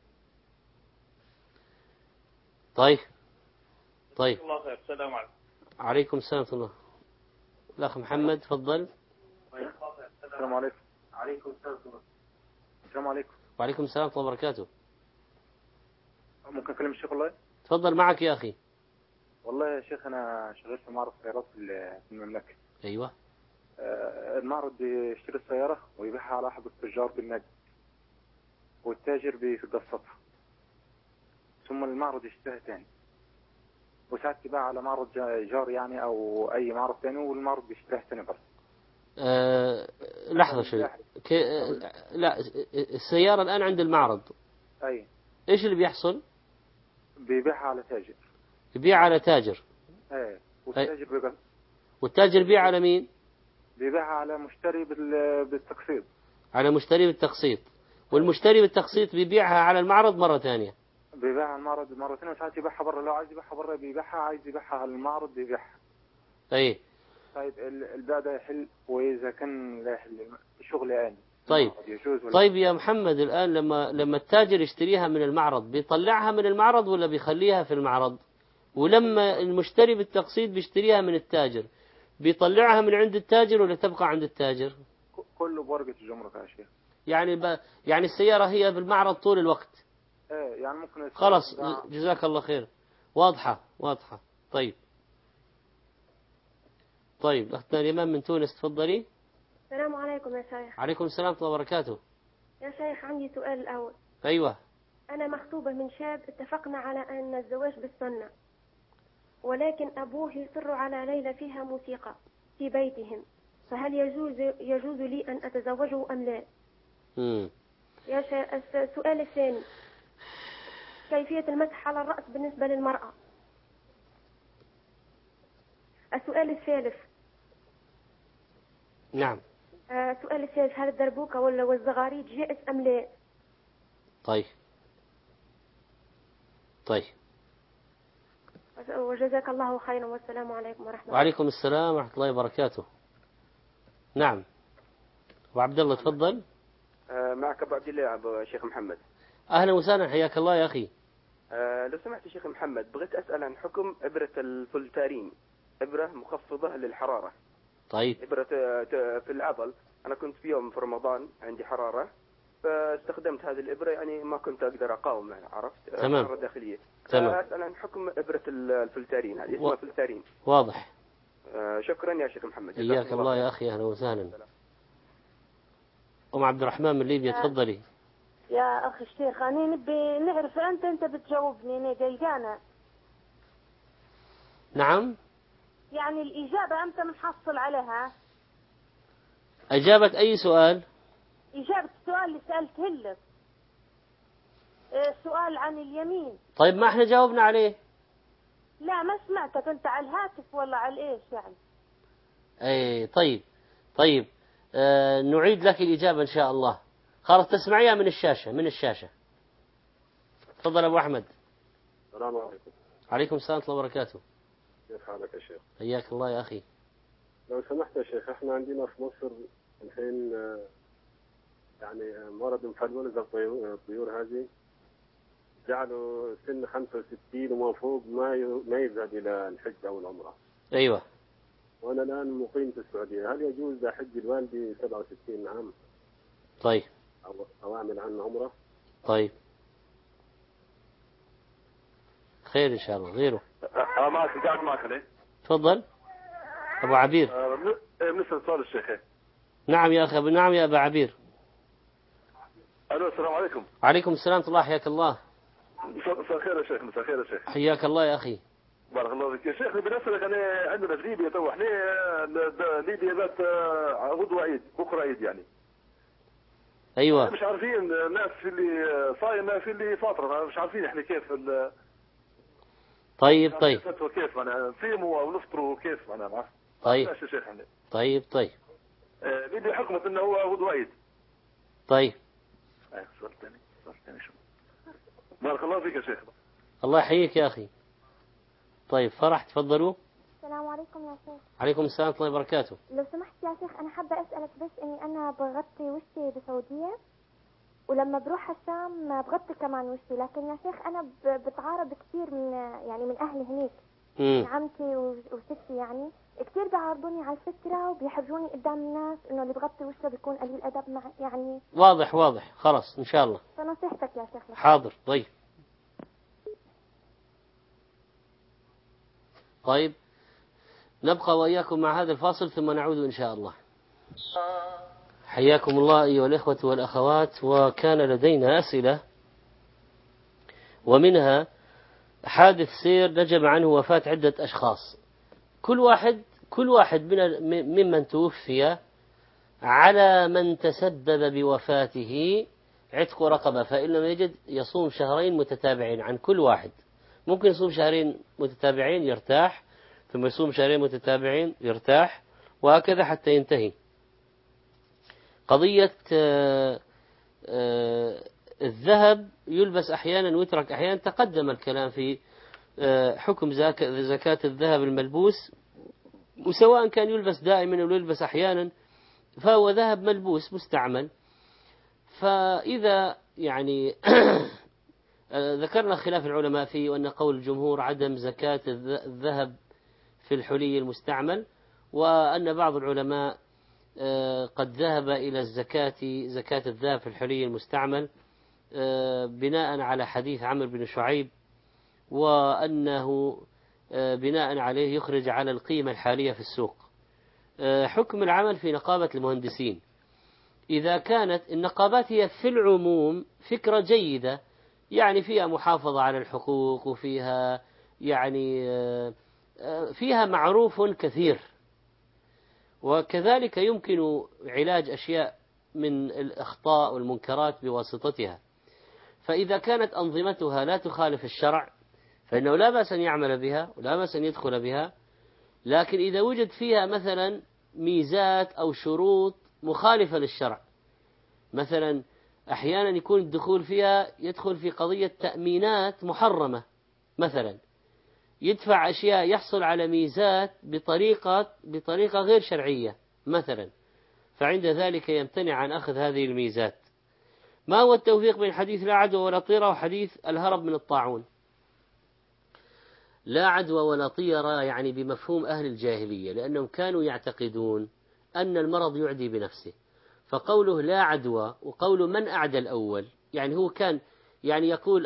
طيب. الله خير. السلام عليكم. عليكم السلام ورحمة الله. الأخ محمد تفضل. السلام عليكم. السلام عليكم. وعليكم السلام ورحمة الله وبركاته. ممكن أكلم الشيخ والله؟ تفضل معك يا أخي. والله يا شيخ أنا شغال في معرض سيارات في المملكة. أيوة. المعرض بيشتري السيارة ويبيعها على أحد التجار بالنجد، والتاجر بيقسطها، ثم المعرض يشتريها تاني، وساعات تباع على معرض جار يعني أو أي معرض تاني، والمعرض بيشتريها تاني برضه. لحظة شوي. لا، السيارة الآن عند المعرض. أي. إيش اللي بيحصل؟ بيبيعها على تاجر. يبيع على تاجر. ايه. والتاجر والتاجر بيع على مين؟ بيبيعها على مشتري بالتقسيط. على مشتري بالتقسيط. والمشتري بالتقسيط بيبيعها على المعرض مرة ثانية. بيبيعها على المعرض مرة ثانية، وساعات يبيعها برا، لو عايز يبيعها برا بيبيعها، عايز يبيعها على المعرض بيبيعها. طيب. طيب البيع ده يحل، وإذا كان لا يحل شغل يعني. طيب يا محمد، الآن لما التاجر يشتريها من المعرض بيطلعها من المعرض ولا بيخليها في المعرض؟ ولما المشتري بالتقسيط بيشتريها من التاجر بيطلعها من عند التاجر ولا تبقى عند التاجر؟ كله بورقة الجمرك يا شيخ. يعني السيارة هي بالمعرض طول الوقت. ايه يعني ممكن خلاص جزاك الله خير. واضحة. طيب أختنا الإمام من تونس تفضلي. السلام عليكم يا شيخ. عليكم السلام ورحمة الله وبركاته. يا شيخ عندي سؤال الأول. أيوة. أنا مخطوبة من شاب اتفقنا على أن الزواج بالسنة، ولكن أبوه يصر على ليلة فيها موسيقى في بيتهم، فهل يجوز لي أن أتزوجه أم لا؟ يا شيخ السؤال الثاني، كيفية المسح على الرأس بالنسبة للمرأة؟ السؤال الثالث. نعم. السؤال الثالث، هل الدربوكة والزغاريد جائز أم لا؟ طيب. وجزاك الله خيرا، والسلام عليكم ورحمة الله. وعليكم السلام ورحمة الله وبركاته. نعم. أبو عبد الله تفضل. معك أبو عبد الله أبو شيخ محمد. أهلا وسهلا، حياك الله يا أخي. لو سمحت شيخ محمد، بغيت أسأل عن حكم إبرة الفولتارين، إبرة مخفضة للحرارة. طيب. إبرة في العضل. أنا كنت في يوم في رمضان عندي حرارة، فاستخدمت هذه الإبرة، يعني ما كنت أقدر أقاوم، عرفت؟ تمام. حرارة داخلية. تمام. أسأل عن حكم إبرة الفولتارين، هذه اسمها فولتارين. واضح. شكرا يا شيخ محمد. إياك الله يا أخي، أهلا وسهلا. أم عبد الرحمن من ليبيا تفضلي. يا أخي الشيخ أنا نبي نعرف أنت بتجاوبني، أنا قلقانة. نعم. يعني الإجابة أنت منحصل عليها. أجابة أي سؤال؟ إجابة السؤال اللي سألته لك. سؤال عن اليمين. طيب ما احنا جاوبنا عليه. لا ما سمعتك أنت على الهاتف ولا على إيش يعني؟ أي طيب. نعيد لك الإجابة إن شاء الله. خلاص تسمعيها من الشاشة. تفضل أبو أحمد. السلام عليكم. عليكم السلام ورحمة الله وبركاته. كيف حالك يا شيخ؟ حياك الله يا أخي. لو سمحت يا شيخ، احنا عندنا في مصر الحين يعني مرض انفلونزا الطيور هذه، جعلوا سن 65 وما فوق ما يذهب إلى الحج أو العمرة. أيوة. وأنا الآن مقيم في السعودية، هل يجوز أحج الوالدي 67 عام؟ طيب. أو أعمل عنه عمرة؟ طيب خير إن شاء الله. غيره. معك ليه؟ تفضل أبو عبير. بالنسبة لسؤال الشيخ. نعم يا أخي. نعم يا أبا عبير. ألو السلام عليكم. عليكم السلام ورحمة الله. حياك الله. مساء الخير يا شيخ. مساء الخير يا شيخ. حياك الله يا أخي. بارك الله فيك يا شيخ. بالنسبة لك أنا عندنا في ليبيا تو احنا ليبيا ذات غدوة عيد، بكرة عيد يعني. أيوة. مش عارفين الناس في اللي صايمة في اللي فاطرة، مش عارفين احنا كيف طيب كيف أنا نصيموا أو نفطروا كيف أنا معه. طيب. يا شيخ احنا. طيب. ليبيا حكمت إنه هو غدوة عيد. طيب. سؤال ثاني شو. بارك الله فيك يا شيخ. الله يحييك يا أخي. طيب فرح تفضلوا. السلام عليكم يا شيخ. عليكم السلام ورحمة الله وبركاته. لو سمحت يا شيخ أنا حابة أسألك بس إني أنا بغطي وشي بسعودية، ولما بروح الشام بغطي كمان وشي، لكن يا شيخ أنا بتعارض كثير من أهلي هنيك، من عمتي وستي، يعني كثير بيعارضوني على الفكرة وبيحرجوني قدام الناس إنه اللي بغطي وشه بيكون قليل أدب مع يعني. واضح خلاص إن شاء الله. فنصيحتك يا شيخ. حاضر. طيب نبقى وإياكم مع هذا الفاصل ثم نعود إن شاء الله. حياكم الله أيها الإخوة والأخوات. وكان لدينا أسئلة، ومنها حادث سير نجم عنه وفاة عدة أشخاص، كل واحد ممن توفي على من تسبب بوفاته عتق رقبة، فإن لم يجد يصوم شهرين متتابعين عن كل واحد. ممكن يصوم شهرين متتابعين يرتاح، ثم يصوم شهرين متتابعين يرتاح، وهكذا حتى ينتهي. قضية الذهب يلبس أحيانا ويترك أحيانا، تقدم الكلام في حكم زكاة الذهب الملبوس، وسواء كان يلبس دائما أو يلبس أحيانا فهو ذهب ملبوس مستعمل. فإذا يعني ذكرنا خلاف العلماء فيه، وأن قول الجمهور عدم زكاة الذهب في الحلي المستعمل، وأن بعض العلماء قد ذهب إلى الزكاة، زكاة الذهب في الحلي المستعمل، بناء على حديث عمرو بن شعيب، وأنه بناء عليه يخرج على القيمة الحالية في السوق. حكم العمل في نقابة المهندسين، إذا كانت النقابات هي في العموم فكرة جيدة، يعني فيها محافظة على الحقوق، وفيها يعني فيها معروف كثير، وكذلك يمكن علاج أشياء من الأخطاء والمنكرات بواسطتها. فإذا كانت أنظمتها لا تخالف الشرع فإنه لا بأس أن يعمل بها ولا بأس أن يدخل بها. لكن إذا وجد فيها مثلا ميزات أو شروط مخالفة للشرع، مثلا أحيانا يكون الدخول فيها يدخل في قضية تأمينات محرمة، مثلا يدفع أشياء يحصل على ميزات بطريقة غير شرعية مثلا، فعند ذلك يمتنع عن أخذ هذه الميزات. ما هو التوفيق بين حديث لا عدوى ولا طيرة وحديث الهرب من الطاعون؟ لا عدوى ولا طيرة يعني بمفهوم أهل الجاهلية، لأنهم كانوا يعتقدون أن المرض يعدي بنفسه، فقوله لا عدوى وقوله من أعدى الأول، يعني هو كان يعني يقول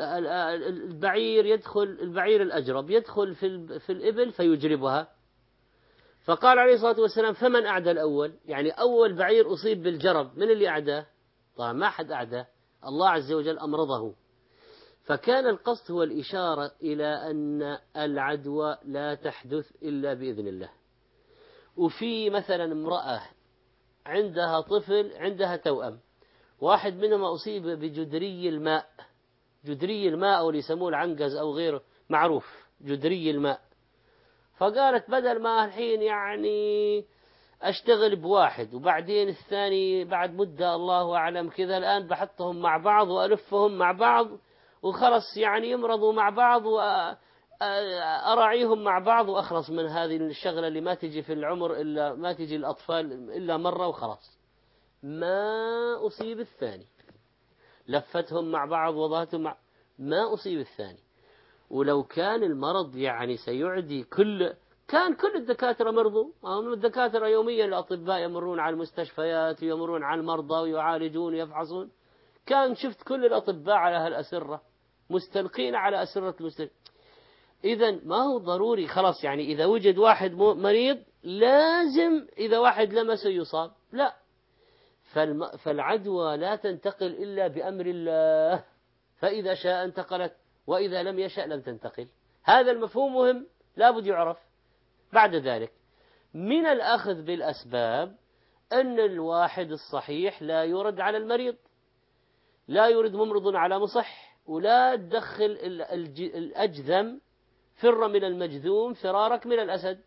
البعير الأجرب يدخل في الإبل فيجربها، فقال عليه الصلاة والسلام فمن أعدى الأول، يعني أول بعير أصيب بالجرب من اللي أعداه؟ طبعا ما حد أعداه، الله عز وجل أمرضه. فكان القصد هو الإشارة إلى أن العدوى لا تحدث إلا بإذن الله. وفي مثلا امرأة عندها طفل، عندها توأم، واحد منهم أصيب بجدري الماء، جدري الماء أو اللي يسموه العنقز أو غيره معروف جدري الماء، فقالت بدل ما الحين يعني أشتغل بواحد وبعدين الثاني بعد مدة الله أعلم كذا، الآن بحطهم مع بعض وألفهم مع بعض وخلص يعني يمرضوا مع بعض وأراعيهم مع بعض وأخلص من هذه الشغلة اللي ما تجي في العمر إلا ما تجي الأطفال إلا مرة وخلاص. ما أصيب الثاني، لفتهم مع بعض وضعتهم ما أصيب الثاني. ولو كان المرض يعني سيعدي كل الدكاترة مرضوا، الدكاترة يوميا الأطباء يمرون على المستشفيات ويمرون على المرضى ويعالجون ويفحصون، كان شفت كل الأطباء على هالأسرة مستلقين على أسرة المستشفى. إذن ما هو ضروري خلاص يعني إذا وجد واحد مريض لازم إذا واحد لمسه يصاب، لا، فالعدوى لا تنتقل إلا بأمر الله، فإذا شاء انتقلت وإذا لم يشأ لم تنتقل. هذا المفهوم مهم لا بد يعرف. بعد ذلك من الأخذ بالأسباب أن الواحد الصحيح لا يرد على المريض، لا يرد ممرض على مصح، ولا تدخل الأجذم فر من المجذوم فرارك من الأسد.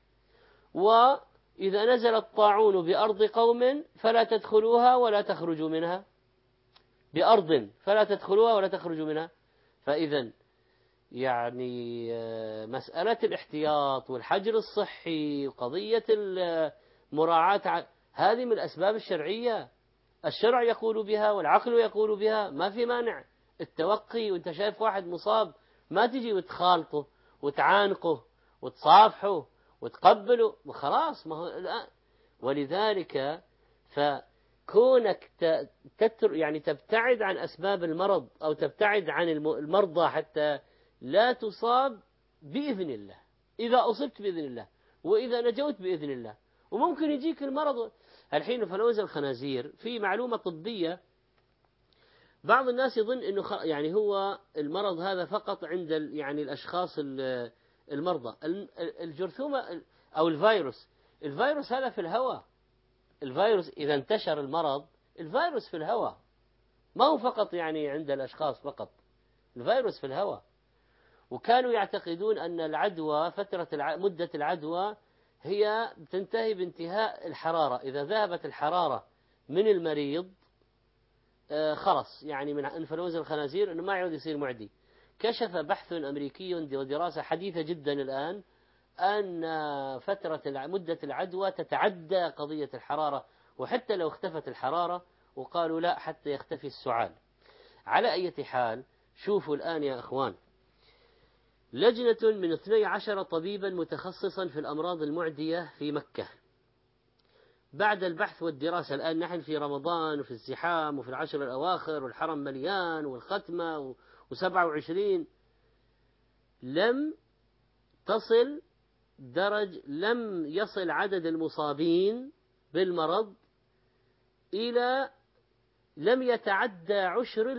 وإذا نزل الطاعون بأرض قوم فلا تدخلوها ولا تخرجوا منها، بأرض فلا تدخلوها ولا تخرجوا منها. فإذا يعني مسألة الاحتياط والحجر الصحي وقضية المراعاة هذه من الأسباب الشرعية، الشرع يقول بها والعقل يقول بها، ما في مانع. التوقي وانت شايف واحد مصاب ما تجي وتخالطه وتعانقه وتصافحه وتقبله وخلاص، ما هو الآن. ولذلك فكونك يعني تبتعد عن أسباب المرض أو تبتعد عن المرضى حتى لا تصاب بإذن الله، إذا أصبت بإذن الله وإذا نجوت بإذن الله. وممكن يجيك المرض الحين فلوز الخنازير، في معلومة طبية بعض الناس يظن إنه يعني هو المرض هذا فقط عند يعني الأشخاص المرضى. الجرثومة أو الفيروس هذا في الهواء. الفيروس إذا انتشر المرض، الفيروس في الهواء، ما هو فقط يعني عند الأشخاص فقط، الفيروس في الهواء. وكانوا يعتقدون أن العدوى مدة العدوى هي تنتهي بانتهاء الحرارة، إذا ذهبت الحرارة من المريض خلص يعني من انفلونزا الخنازير انه ما يعود يصير معدي. كشف بحث امريكي ودراسة حديثة جدا الآن أن مدة العدوى تتعدى قضية الحرارة، وحتى لو اختفت الحرارة، وقالوا لا حتى يختفي السعال. على أي حال شوفوا الآن يا أخوان، لجنة من 12 طبيبا متخصصا في الأمراض المعدية في مكة بعد البحث والدراسة، الآن نحن في رمضان وفي الزحام وفي العشر الأواخر والحرم مليان والختمة و27، لم يصل عدد المصابين بالمرض إلى، لم يتعدى عشر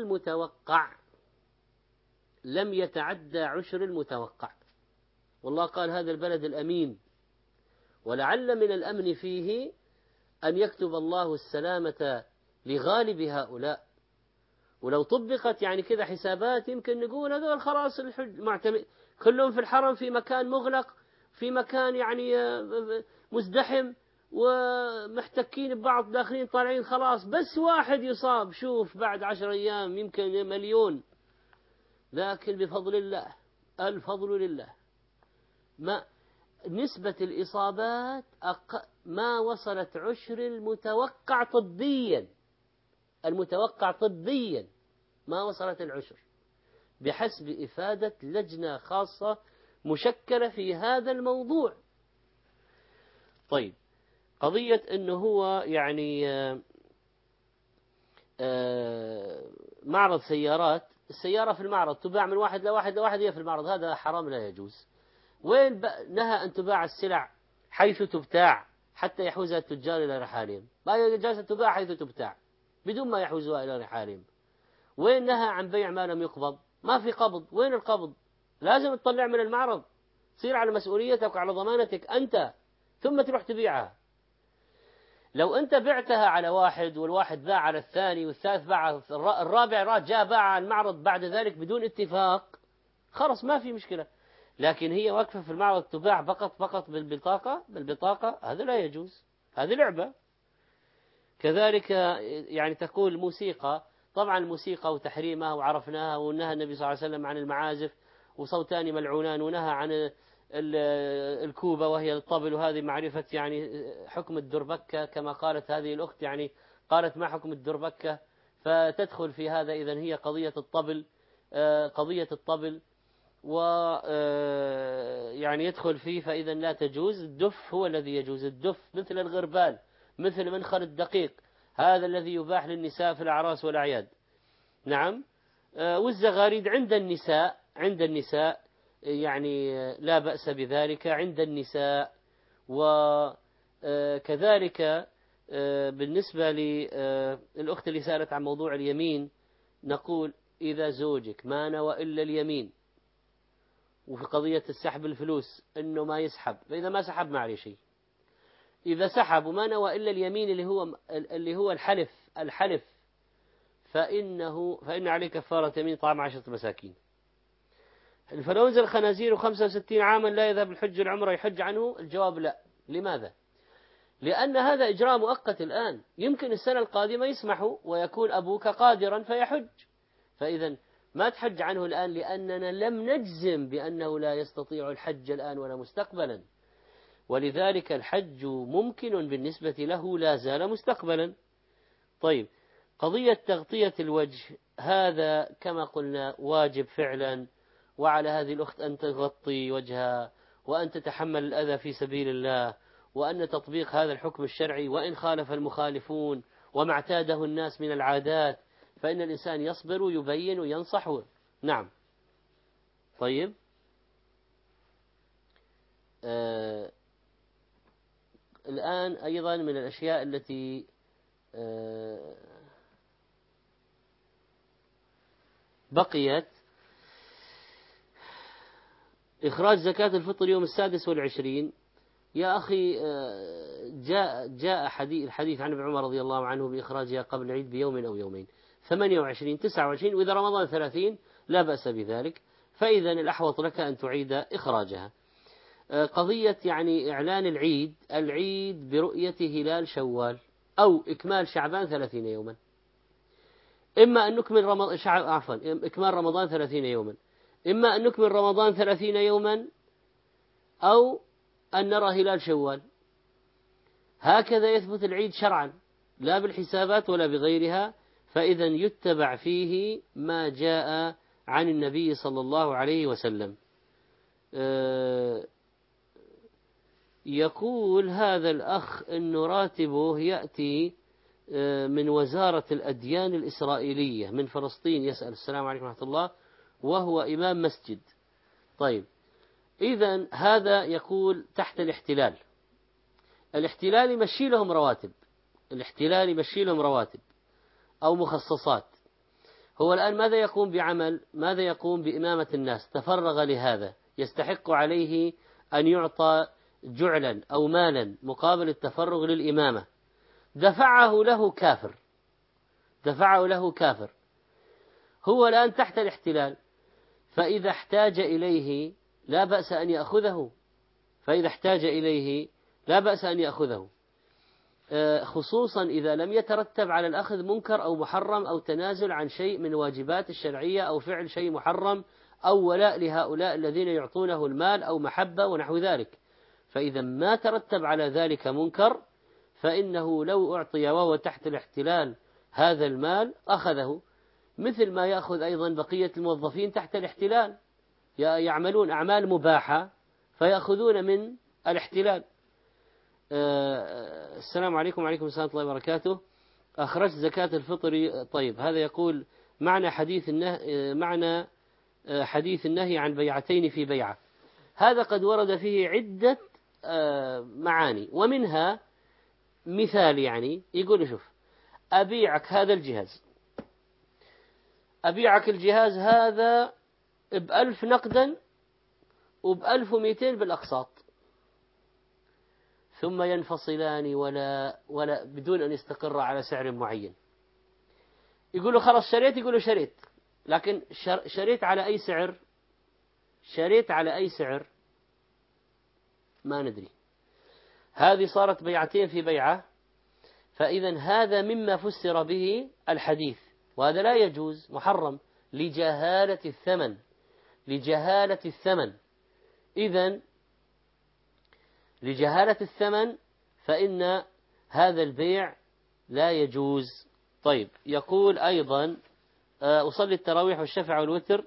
المتوقع. والله قال هذا البلد الأمين، ولعل من الأمن فيه أن يكتب الله السلامة لغالب هؤلاء. ولو طبقت يعني كذا حسابات يمكن نقول هذول خلاص معتمد كلهم في الحرم، في مكان مغلق، في مكان يعني مزدحم ومحتكين ببعض، داخلين طالعين، خلاص بس واحد يصاب شوف بعد 10 أيام يمكن مليون. لكن بفضل الله، الفضل لله، ما نسبة الإصابات ما وصلت عشر المتوقع طبيا ما وصلت العشر، بحسب إفادة لجنة خاصة مشكلة في هذا الموضوع. طيب، قضية أنه هو يعني معرض سيارات، السيارة في المعرض تباع من واحد لواحد هي في المعرض، هذا حرام لا يجوز. وين نهى أن تباع السلع حيث تبتاع حتى يحوزها التجار إلى رحالهم؟ ما يجوز أن تباع حيث تبتاع بدون ما يحوزها إلى رحالهم. وين نهى عن بيع ما لم يقبض؟ ما في قبض، وين القبض؟ لازم تطلع من المعرض، تصير على مسؤوليتك وعلى ضمانتك أنت، ثم تروح تبيعها. لو أنت بعتها على واحد والواحد باع على الثاني والثالث باع، الرابع جاء باع على المعرض بعد ذلك بدون اتفاق، خلاص ما في مشكلة. لكن هي واقفة في المعرض تباع فقط بالبطاقة، هذا لا يجوز، هذه لعبة. كذلك يعني تقول موسيقى، طبعا الموسيقى وتحريمها وعرفناها، ونهى النبي صلى الله عليه وسلم عن المعازف، وصوتان ملعونان، ونهى عن الكوبة وهي الطبل، وهذه معرفة يعني حكم الدربكة كما قالت هذه الأخت، يعني قالت ما حكم الدربكة، فتدخل في هذا. إذن هي قضية الطبل يعني يدخل فيه، فإذا لا تجوز. الدف هو الذي يجوز، الدف مثل الغربال، مثل منخر الدقيق، هذا الذي يباح للنساء في الأعراس والأعياد. نعم. والزغاريد عند النساء يعني لا بأس بذلك عند النساء. وكذلك بالنسبة للأخت اللي سألت عن موضوع اليمين، نقول إذا زوجك ما نوى إلا اليمين، وفي قضية السحب الفلوس إنه ما يسحب، فإذا ما سحب ما عليه شيء. إذا سحب وما نوى إلا اليمين اللي هو الحلف فإن عليه كفارة يمين طعام 10 مساكين. فلو نزل خنازير 65 عاما لا يذهب الحج العمرة يحج عنه؟ الجواب لا. لماذا؟ لأن هذا إجراء مؤقت الآن، يمكن السنة القادمة يسمحوا ويكون أبوك قادرا فيحج، فإذا ما تحج عنه الآن، لأننا لم نجزم بأنه لا يستطيع الحج الآن ولا مستقبلا، ولذلك الحج ممكن بالنسبة له لا زال مستقبلا. طيب، قضية تغطية الوجه، هذا كما قلنا واجب فعلا، وعلى هذه الأخت أن تغطي وجهها وأن تتحمل الأذى في سبيل الله، وأن تطبيق هذا الحكم الشرعي وإن خالف المخالفون وما اعتاده الناس من العادات، فإن الإنسان يصبر ويبين وينصح. نعم. طيب، الآن أيضا من الأشياء التي بقيت إخراج زكاة الفطر يوم 26. يا أخي، جاء الحديث عن ابن عمر رضي الله عنه بإخراجها قبل العيد بيوم أو يومين، 28 29، وإذا رمضان 30 لا بأس بذلك. فإذا الأحوط لك أن تعيد إخراجها. قضية يعني إعلان العيد برؤية هلال شوال أو إكمال شعبان 30 يوما، إما أن نكمل إكمال رمضان 30 يوما، إما أن نكمل رمضان 30 يوما أو أن نرى هلال شوال. هكذا يثبت العيد شرعا، لا بالحسابات ولا بغيرها. فإذا يتبع فيه ما جاء عن النبي صلى الله عليه وسلم. يقول هذا الأخ أن راتبه يأتي من وزارة الأديان الإسرائيلية من فلسطين، يسأل السلام عليكم ورحمة الله، وهو إمام مسجد. طيب إذن هذا يقول تحت الاحتلال. الاحتلال يمشي لهم رواتب، الاحتلال يمشي لهم رواتب أو مخصصات. هو الآن ماذا يقوم بعمل؟ ماذا يقوم بإمامة الناس؟ تفرغ لهذا، يستحق عليه أن يعطى جعلا أو مالا مقابل التفرغ للإمامة. دفعه له كافر، دفعه له كافر. هو الآن تحت الاحتلال، فإذا احتاج إليه لا بأس أن يأخذه، فإذا احتاج إليه لا بأس أن يأخذه، خصوصا إذا لم يترتب على الأخذ منكر أو محرم أو تنازل عن شيء من واجبات الشرعية أو فعل شيء محرم أو ولاء لهؤلاء الذين يعطونه المال أو محبة ونحو ذلك. فإذا ما ترتب على ذلك منكر فإنه لو أعطي وهو تحت الاحتلال هذا المال أخذه، مثل ما يأخذ أيضا بقية الموظفين تحت الاحتلال، يعملون أعمال مباحة فيأخذون من الاحتلال. السلام عليكم وعليكم السلام ورحمة الله وبركاته. أخرجت زكاة الفطر. طيب هذا يقول معنى حديث النهي عن بيعتين في بيعة، هذا قد ورد فيه عدة معاني، ومنها مثال يعني يقول شوف أبيعك هذا الجهاز، أبيعك الجهاز هذا ب1000 نقدا وب1200 بالأقساط، ثم ينفصلان ولا بدون أن يستقر على سعر معين. يقول له خلاص شريت، يقول له شريت، لكن شريت على أي سعر؟ شريت على أي سعر؟ ما ندري. هذه صارت بيعتين في بيعة، فإذا هذا مما فسر به الحديث، وهذا لا يجوز، محرم لجهالة الثمن، لجهالة الثمن. إذن لجهالة الثمن فإن هذا البيع لا يجوز. طيب يقول أيضا أصلي التراويح والشفع والوتر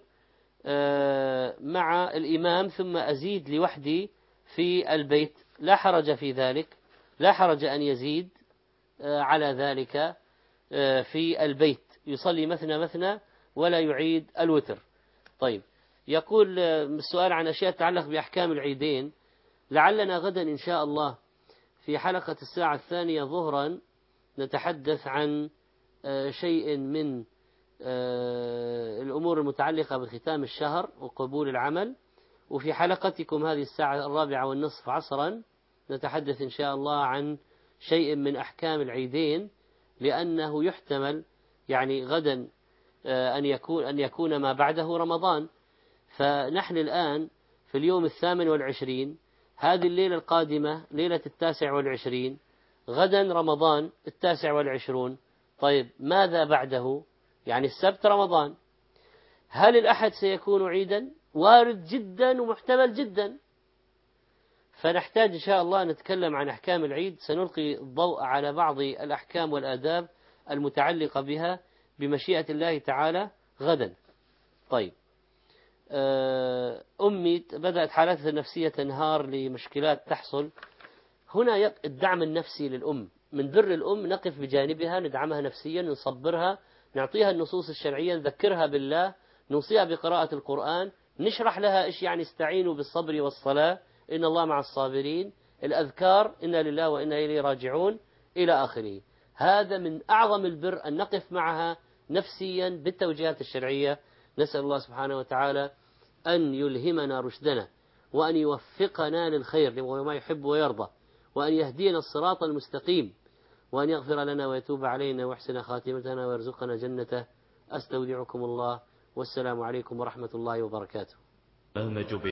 مع الإمام ثم أزيد لوحدي في البيت، لا حرج في ذلك، لا حرج أن يزيد على ذلك في البيت، يصلي مثنى مثنى ولا يعيد الوتر. طيب يقول السؤال عن أشياء تتعلق بأحكام العيدين، لعلنا غدا إن شاء الله في حلقة 2:00 ظهرا نتحدث عن شيء من الأمور المتعلقة بختام الشهر وقبول العمل، وفي حلقتكم هذه 4:15 عصرا نتحدث إن شاء الله عن شيء من أحكام العيدين، لأنه يحتمل يعني غدا أن يكون ما بعده رمضان. فنحن الآن في اليوم 28، هذه الليلة القادمة ليلة 29، غدا رمضان 29. طيب ماذا بعده؟ يعني السبت رمضان. هل الأحد سيكون عيدا؟ وارد جدا ومحتمل جدا. فنحتاج إن شاء الله نتكلم عن أحكام العيد، سنلقي الضوء على بعض الأحكام والآداب المتعلقة بها بمشيئة الله تعالى غدا. طيب أمي بدأت حالتها النفسية تنهار لمشكلات تحصل. هنا الدعم النفسي للأم، من بر الأم نقف بجانبها، ندعمها نفسيا، نصبرها، نعطيها النصوص الشرعية، نذكرها بالله، نوصيها بقراءة القرآن، نشرح لها إيش يعني استعينوا بالصبر والصلاة إن الله مع الصابرين، الأذكار إنا لله وإنا إليه راجعون إلى آخره. هذا من أعظم البر أن نقف معها نفسيا بالتوجيهات الشرعية. نسأل الله سبحانه وتعالى أن يلهمنا رشدنا، وأن يوفقنا للخير وما يحب ويرضى، وأن يهدينا الصراط المستقيم، وأن يغفر لنا ويتوب علينا ويحسن خاتمتنا ويرزقنا جنته. أستودعكم الله، والسلام عليكم ورحمة الله وبركاته.